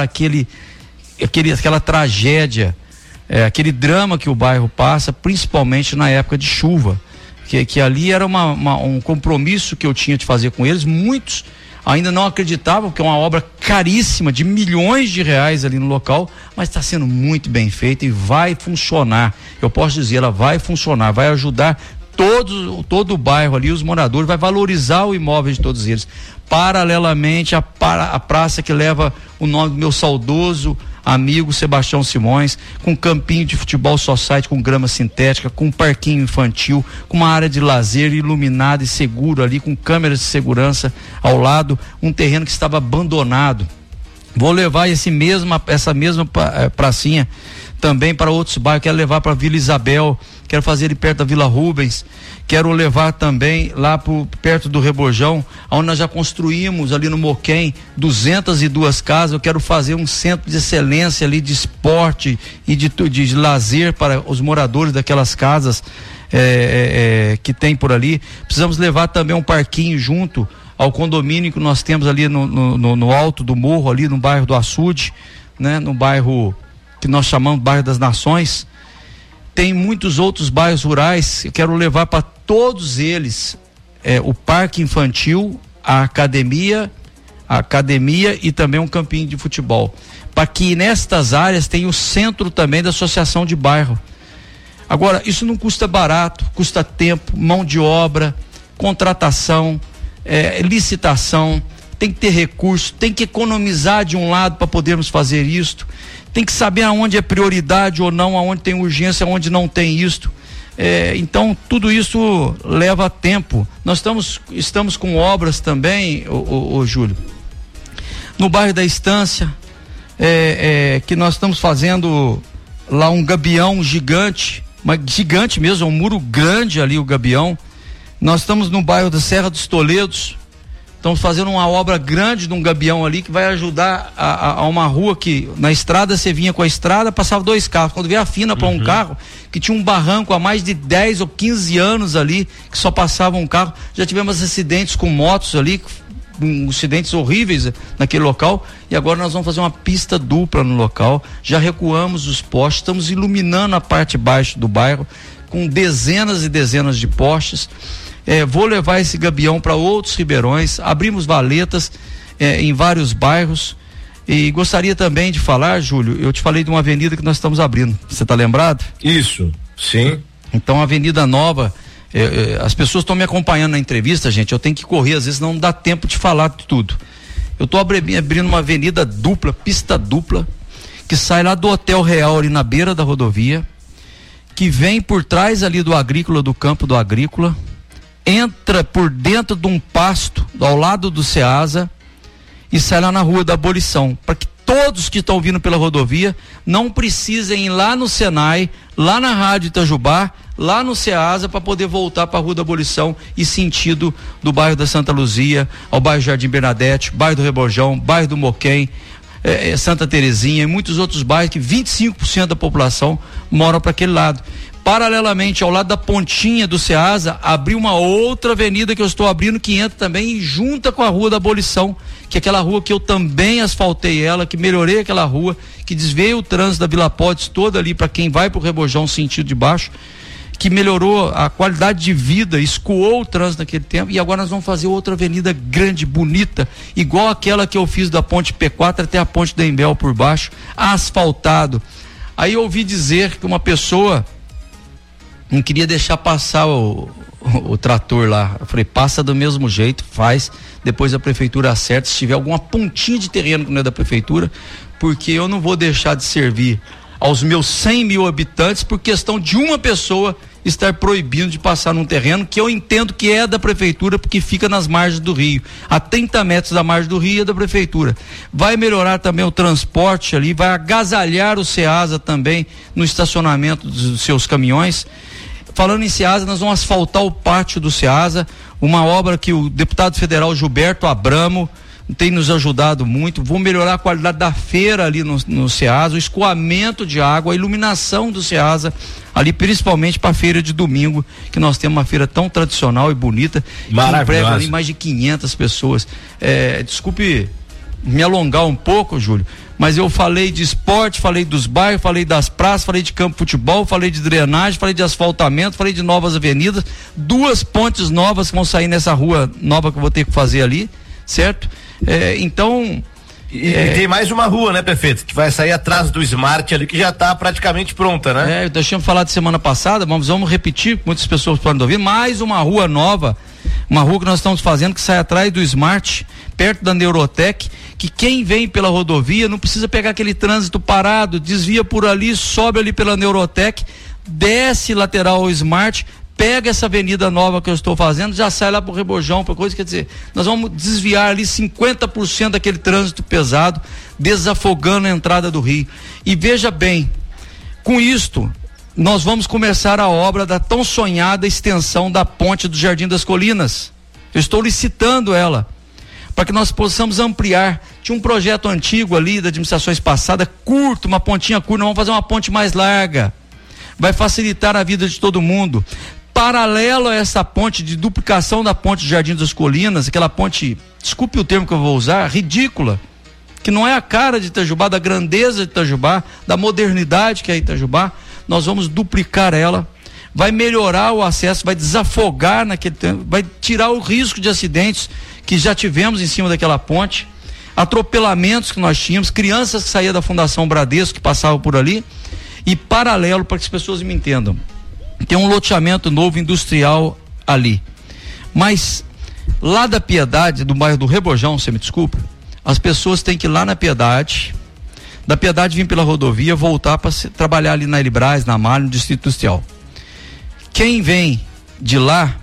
aquela tragédia, aquele drama que o bairro passa, principalmente na época de chuva, que ali era um compromisso que eu tinha de fazer com eles. Muitos ainda não acreditavam, porque é uma obra caríssima, de milhões de reais ali no local, mas está sendo muito bem feita e vai funcionar. Eu posso dizer, ela vai funcionar, vai ajudar todo o bairro ali, os moradores, vai valorizar o imóvel de todos eles. Paralelamente a praça que leva o nome do meu saudoso amigo Sebastião Simões, com campinho de futebol society, com grama sintética, com parquinho infantil, com uma área de lazer iluminada e seguro ali, com câmeras de segurança ao lado, um terreno que estava abandonado. Vou levar essa mesma pracinha também para outros bairros. Quero levar para Vila Isabel, quero fazer ali perto da Vila Rubens, quero levar também lá perto do Rebojão, onde nós já construímos ali no Moquém 202 casas. Eu quero fazer um centro de excelência ali de esporte e de lazer para os moradores daquelas casas que tem por ali. Precisamos levar também um parquinho junto ao condomínio que nós temos ali no alto do morro, ali no bairro do Açude, né? No bairro que nós chamamos Bairro das Nações. Tem muitos outros bairros rurais, eu quero levar para todos eles o parque infantil, a academia e também um campinho de futebol, para que nestas áreas tenha o centro também da associação de bairro. Agora, isso não custa barato, custa tempo, mão de obra, contratação, licitação, tem que ter recurso, tem que economizar de um lado para podermos fazer isto, tem que saber aonde é prioridade ou não, aonde tem urgência, aonde não tem isto. Então tudo isso leva tempo. Nós estamos com obras também, Júlio, no bairro da Estância, que nós estamos fazendo lá um gabião gigante, mas gigante mesmo, um muro grande ali, o gabião. Nós estamos no bairro da Serra dos Toledos, estamos fazendo uma obra grande de um gabião ali que vai ajudar a uma rua que na estrada você vinha com a estrada, passava 2 carros. Quando veio a fina para um carro, que tinha um barranco há mais de 10 ou 15 anos ali, que só passava um carro. Já tivemos acidentes com motos ali, acidentes horríveis naquele local, e agora nós vamos fazer uma pista dupla no local. Já recuamos os postes, estamos iluminando a parte baixa do bairro com dezenas e dezenas de postes. Vou levar esse gabião para outros ribeirões, abrimos valetas em vários bairros. E gostaria também de falar, Júlio, eu te falei de uma avenida que nós estamos abrindo, você está lembrado? Isso, sim. Então, a Avenida Nova, as pessoas estão me acompanhando na entrevista, gente, eu tenho que correr, às vezes não dá tempo de falar de tudo. Eu estou abrindo uma avenida dupla, pista dupla, que sai lá do Hotel Real, ali na beira da rodovia, que vem por trás ali do Agrícola, do campo do Agrícola, entra por dentro de um pasto, ao lado do Ceasa, e sai lá na Rua da Abolição, para que todos que estão vindo pela rodovia não precisem ir lá no Senai, lá na Rádio Itajubá, lá no Ceasa, para poder voltar para a Rua da Abolição e sentido do bairro da Santa Luzia, ao bairro Jardim Bernadette, bairro do Rebojão, bairro do Moquém, Santa Terezinha e muitos outros bairros que 25% da população moram para aquele lado. Paralelamente, ao lado da pontinha do Ceasa, abriu uma outra avenida que eu estou abrindo, que entra também e junta com a Rua da Abolição, que é aquela rua que eu também asfaltei ela, que melhorei aquela rua, que desviei o trânsito da Vila Podes toda ali para quem vai para o Rebojão sentido de baixo, que melhorou a qualidade de vida, escoou o trânsito naquele tempo. E agora nós vamos fazer outra avenida grande, bonita, igual aquela que eu fiz da ponte P4 até a ponte da Embel por baixo, asfaltado. Aí eu ouvi dizer que uma pessoa não queria deixar passar o trator lá. Eu falei, passa do mesmo jeito, faz, depois a prefeitura acerta, se tiver alguma pontinha de terreno que não é da prefeitura, porque eu não vou deixar de servir aos meus 100 mil habitantes por questão de uma pessoa estar proibindo de passar num terreno que eu entendo que é da prefeitura, porque fica nas margens do rio, a 30 metros da margem do rio é da prefeitura. Vai melhorar também o transporte ali, vai agasalhar o Ceasa também no estacionamento dos seus caminhões. Falando em Ceasa, nós vamos asfaltar o pátio do Ceasa, uma obra que o deputado federal Gilberto Abramo tem nos ajudado muito. Vou melhorar a qualidade da feira ali no Ceasa, o escoamento de água, a iluminação do Ceasa ali, principalmente para a feira de domingo, que nós temos uma feira tão tradicional e bonita, que emprega ali mais de 500 pessoas. Desculpe me alongar um pouco, Júlio, mas eu falei de esporte, falei dos bairros, falei das praças, falei de campo de futebol, falei de drenagem, falei de asfaltamento, falei de novas avenidas, 2 pontes novas que vão sair nessa rua nova que eu vou ter que fazer ali, certo? Então... E tem mais uma rua, né, prefeito? Que vai sair atrás do Smart ali, que já está praticamente pronta, né? Deixamos falar de semana passada, vamos repetir, muitas pessoas podem ouvir, mais uma rua nova, uma rua que nós estamos fazendo que sai atrás do Smart, perto da Neurotec, que quem vem pela rodovia não precisa pegar aquele trânsito parado, desvia por ali, sobe ali pela Neurotec, desce lateral ao Smart, pega essa avenida nova que eu estou fazendo, já sai lá pro Rebojão, para coisa, quer dizer, nós vamos desviar ali 50% daquele trânsito pesado, desafogando a entrada do rio. E veja bem, com isto, nós vamos começar a obra da tão sonhada extensão da ponte do Jardim das Colinas. Eu estou licitando ela, para que nós possamos ampliar. Tinha um projeto antigo ali da administrações passadas, curto, uma pontinha curta, nós vamos fazer uma ponte mais larga, vai facilitar a vida de todo mundo. Paralelo a essa ponte, de duplicação da ponte do Jardim das Colinas, aquela ponte, desculpe o termo que eu vou usar, ridícula, que não é a cara de Itajubá, da grandeza de Itajubá, da modernidade que é Itajubá, nós vamos duplicar ela, vai melhorar o acesso, vai desafogar naquele tempo, vai tirar o risco de acidentes que já tivemos em cima daquela ponte, atropelamentos que nós tínhamos, crianças que saíam da Fundação Bradesco que passavam por ali. E paralelo, para que as pessoas me entendam, tem um loteamento novo industrial ali, mas lá da Piedade, do bairro do Rebojão, você me desculpa, as pessoas têm que ir lá na Piedade, da Piedade vir pela rodovia, voltar para trabalhar ali na Elibraz, na Malha, no Distrito Industrial. Quem vem de lá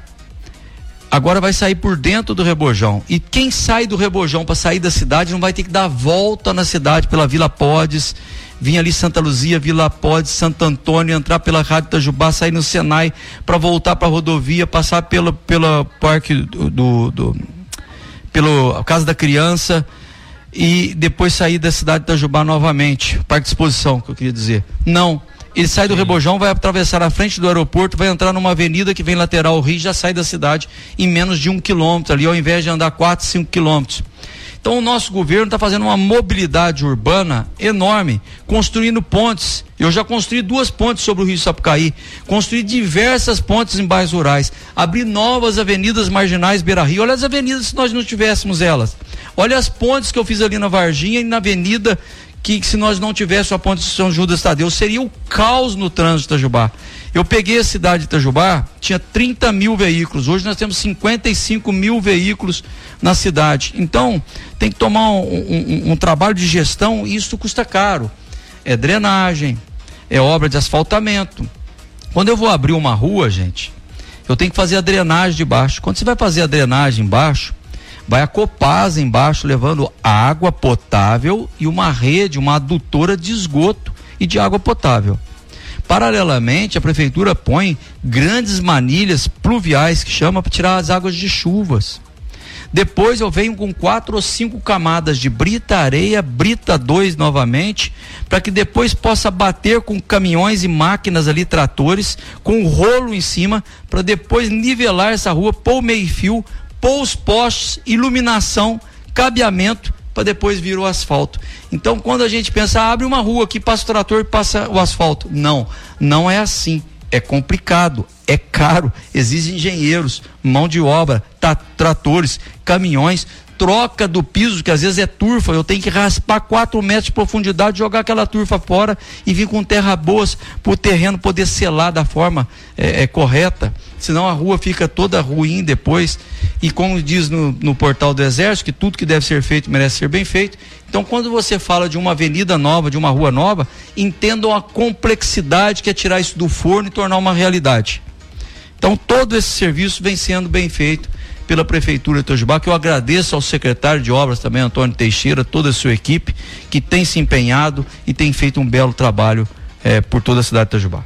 agora vai sair por dentro do Rebojão, e quem sai do Rebojão para sair da cidade não vai ter que dar volta na cidade pela Vila Podes, vir ali Santa Luzia, Vila Podes, Santo Antônio, entrar pela Rádio Itajubá, sair no Senai para voltar para a rodovia, passar pela parque pela Casa da Criança e depois sair da cidade de Itajubá novamente, Parque de Exposição, que eu queria dizer. Não, Ele sai do Rebojão, vai atravessar a frente do aeroporto, vai entrar numa avenida que vem lateral ao rio e já sai da cidade em menos de 1 quilômetro ali, ao invés de andar 4, 5 quilômetros. Então o nosso governo está fazendo uma mobilidade urbana enorme, construindo pontes. Eu já construí 2 pontes sobre o Rio Sapucaí, construí diversas pontes em bairros rurais, abri novas avenidas marginais Beira-Rio. Olha as avenidas se nós não tivéssemos elas. Olha as pontes que eu fiz ali na Varginha e na avenida que se nós não tivéssemos a ponte de São Judas Tadeu, seria o caos no trânsito de Itajubá. Eu peguei a cidade de Itajubá, tinha 30 mil veículos, hoje nós temos 55 mil veículos na cidade. Então, tem que tomar um trabalho de gestão e isso custa caro. É drenagem, é obra de asfaltamento. Quando eu vou abrir uma rua, gente, eu tenho que fazer a drenagem de baixo. Quando você vai fazer a drenagem embaixo, vai a Copasa embaixo levando água potável e uma rede, uma adutora de esgoto e de água potável. Paralelamente, a prefeitura põe grandes manilhas pluviais, que chama, para tirar as águas de chuvas. Depois eu venho com 4 ou 5 camadas de brita areia, brita 2 novamente, para que depois possa bater com caminhões e máquinas ali, tratores, com o rolo em cima, para depois nivelar essa rua, pôr o meio-fio, pôr os postes, iluminação, cabeamento, para depois vir o asfalto. Então, quando a gente pensa, abre uma rua aqui, passa o trator e passa o asfalto. Não é assim. É complicado, é caro, exige engenheiros, mão de obra, tratores, caminhões, troca do piso, que às vezes é turfa, eu tenho que raspar 4 metros de profundidade, jogar aquela turfa fora e vir com terra boas para o terreno poder selar da forma correta, senão a rua fica toda ruim depois. E como diz no portal do Exército, que tudo que deve ser feito merece ser bem feito. Então, quando você fala de uma avenida nova, de uma rua nova, entendam a complexidade que é tirar isso do forno e tornar uma realidade. Então, todo esse serviço vem sendo bem feito pela Prefeitura de Itajubá, que eu agradeço ao secretário de Obras também, Antônio Teixeira, toda a sua equipe, que tem se empenhado e tem feito um belo trabalho por toda a cidade de Itajubá.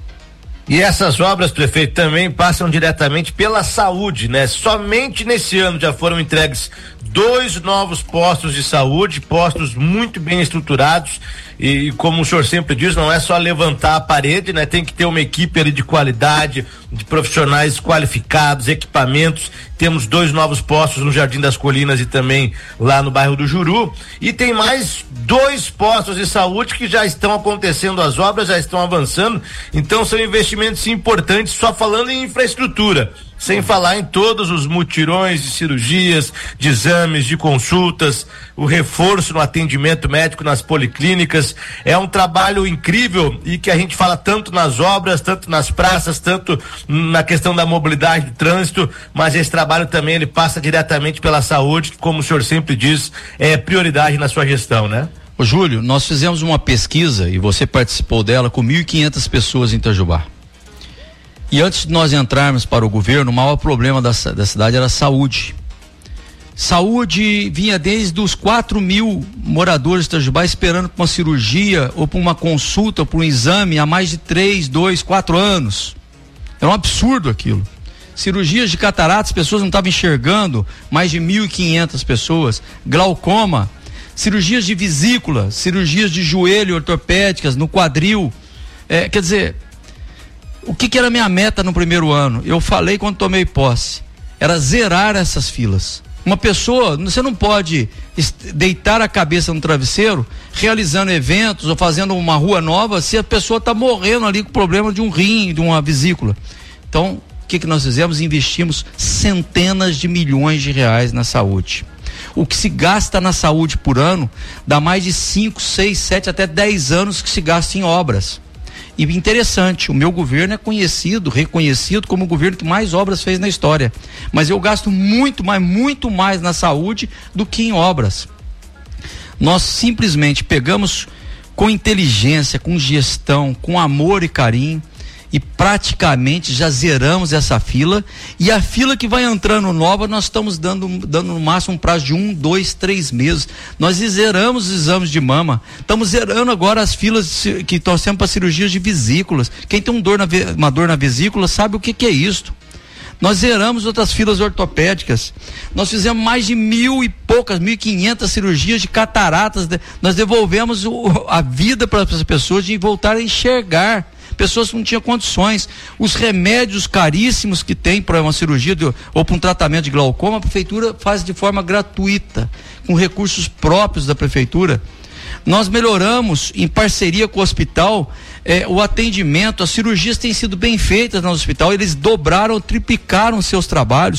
E essas obras, prefeito, também passam diretamente pela saúde, né? Somente nesse ano já foram entregues 2 novos postos de saúde, postos muito bem estruturados, e como o senhor sempre diz, não é só levantar a parede, né? Tem que ter uma equipe ali de qualidade, de profissionais qualificados, equipamentos. Temos 2 novos postos no Jardim das Colinas e também lá no bairro do Juru, e tem mais 2 postos de saúde que já estão acontecendo, as obras já estão avançando. Então são investimentos importantes, só falando em infraestrutura, sem falar em todos os mutirões de cirurgias, de exames, de consultas, o reforço no atendimento médico nas policlínicas. É um trabalho incrível e que a gente fala tanto nas obras, tanto nas praças, tanto na questão da mobilidade do trânsito, mas esse trabalho também ele passa diretamente pela saúde, que, como o senhor sempre diz, é prioridade na sua gestão, né? Ô Júlio, nós fizemos uma pesquisa e você participou dela com 1.500 pessoas em Itajubá. E antes de nós entrarmos para o governo, o maior problema da cidade era a saúde. Saúde vinha desde os 4.000 moradores de Itajubá esperando por uma cirurgia ou por uma consulta ou por um exame há mais de 3, 2, 4 anos. Era um absurdo aquilo. Cirurgias de catarata, as pessoas não estavam enxergando, mais de 1.500 pessoas. Glaucoma, cirurgias de vesícula, cirurgias de joelho ortopédicas, no quadril. Quer dizer, o que era minha meta no primeiro ano? Eu falei quando tomei posse, era zerar essas filas. Uma pessoa, você não pode deitar a cabeça no travesseiro realizando eventos ou fazendo uma rua nova se a pessoa está morrendo ali com problema de um rim, de uma vesícula. Então, o que nós fizemos? Investimos centenas de milhões de reais na saúde. O que se gasta na saúde por ano dá mais de 5, 6, 7, até 10 anos que se gasta em obras. E interessante, o meu governo é reconhecido como o governo que mais obras fez na história. Mas eu gasto muito mais na saúde do que em obras. Nós simplesmente pegamos com inteligência, com gestão, com amor e carinho, e praticamente já zeramos essa fila, e a fila que vai entrando nova, nós estamos dando no máximo um prazo de 1, 2, 3 meses. Nós zeramos os exames de mama, estamos zerando agora as filas que torcemos para cirurgias de vesículas. Quem tem uma dor na vesícula sabe o que é isso. Nós zeramos outras filas ortopédicas. Nós fizemos mais de 1.500 cirurgias de cataratas. Nós devolvemos a vida para as pessoas de voltar a enxergar. Pessoas que não tinham condições. Os remédios caríssimos que tem para uma cirurgia ou para um tratamento de glaucoma, a prefeitura faz de forma gratuita, com recursos próprios da prefeitura. Nós melhoramos, em parceria com o hospital, o atendimento. As cirurgias têm sido bem feitas no hospital. Eles dobraram, triplicaram seus trabalhos.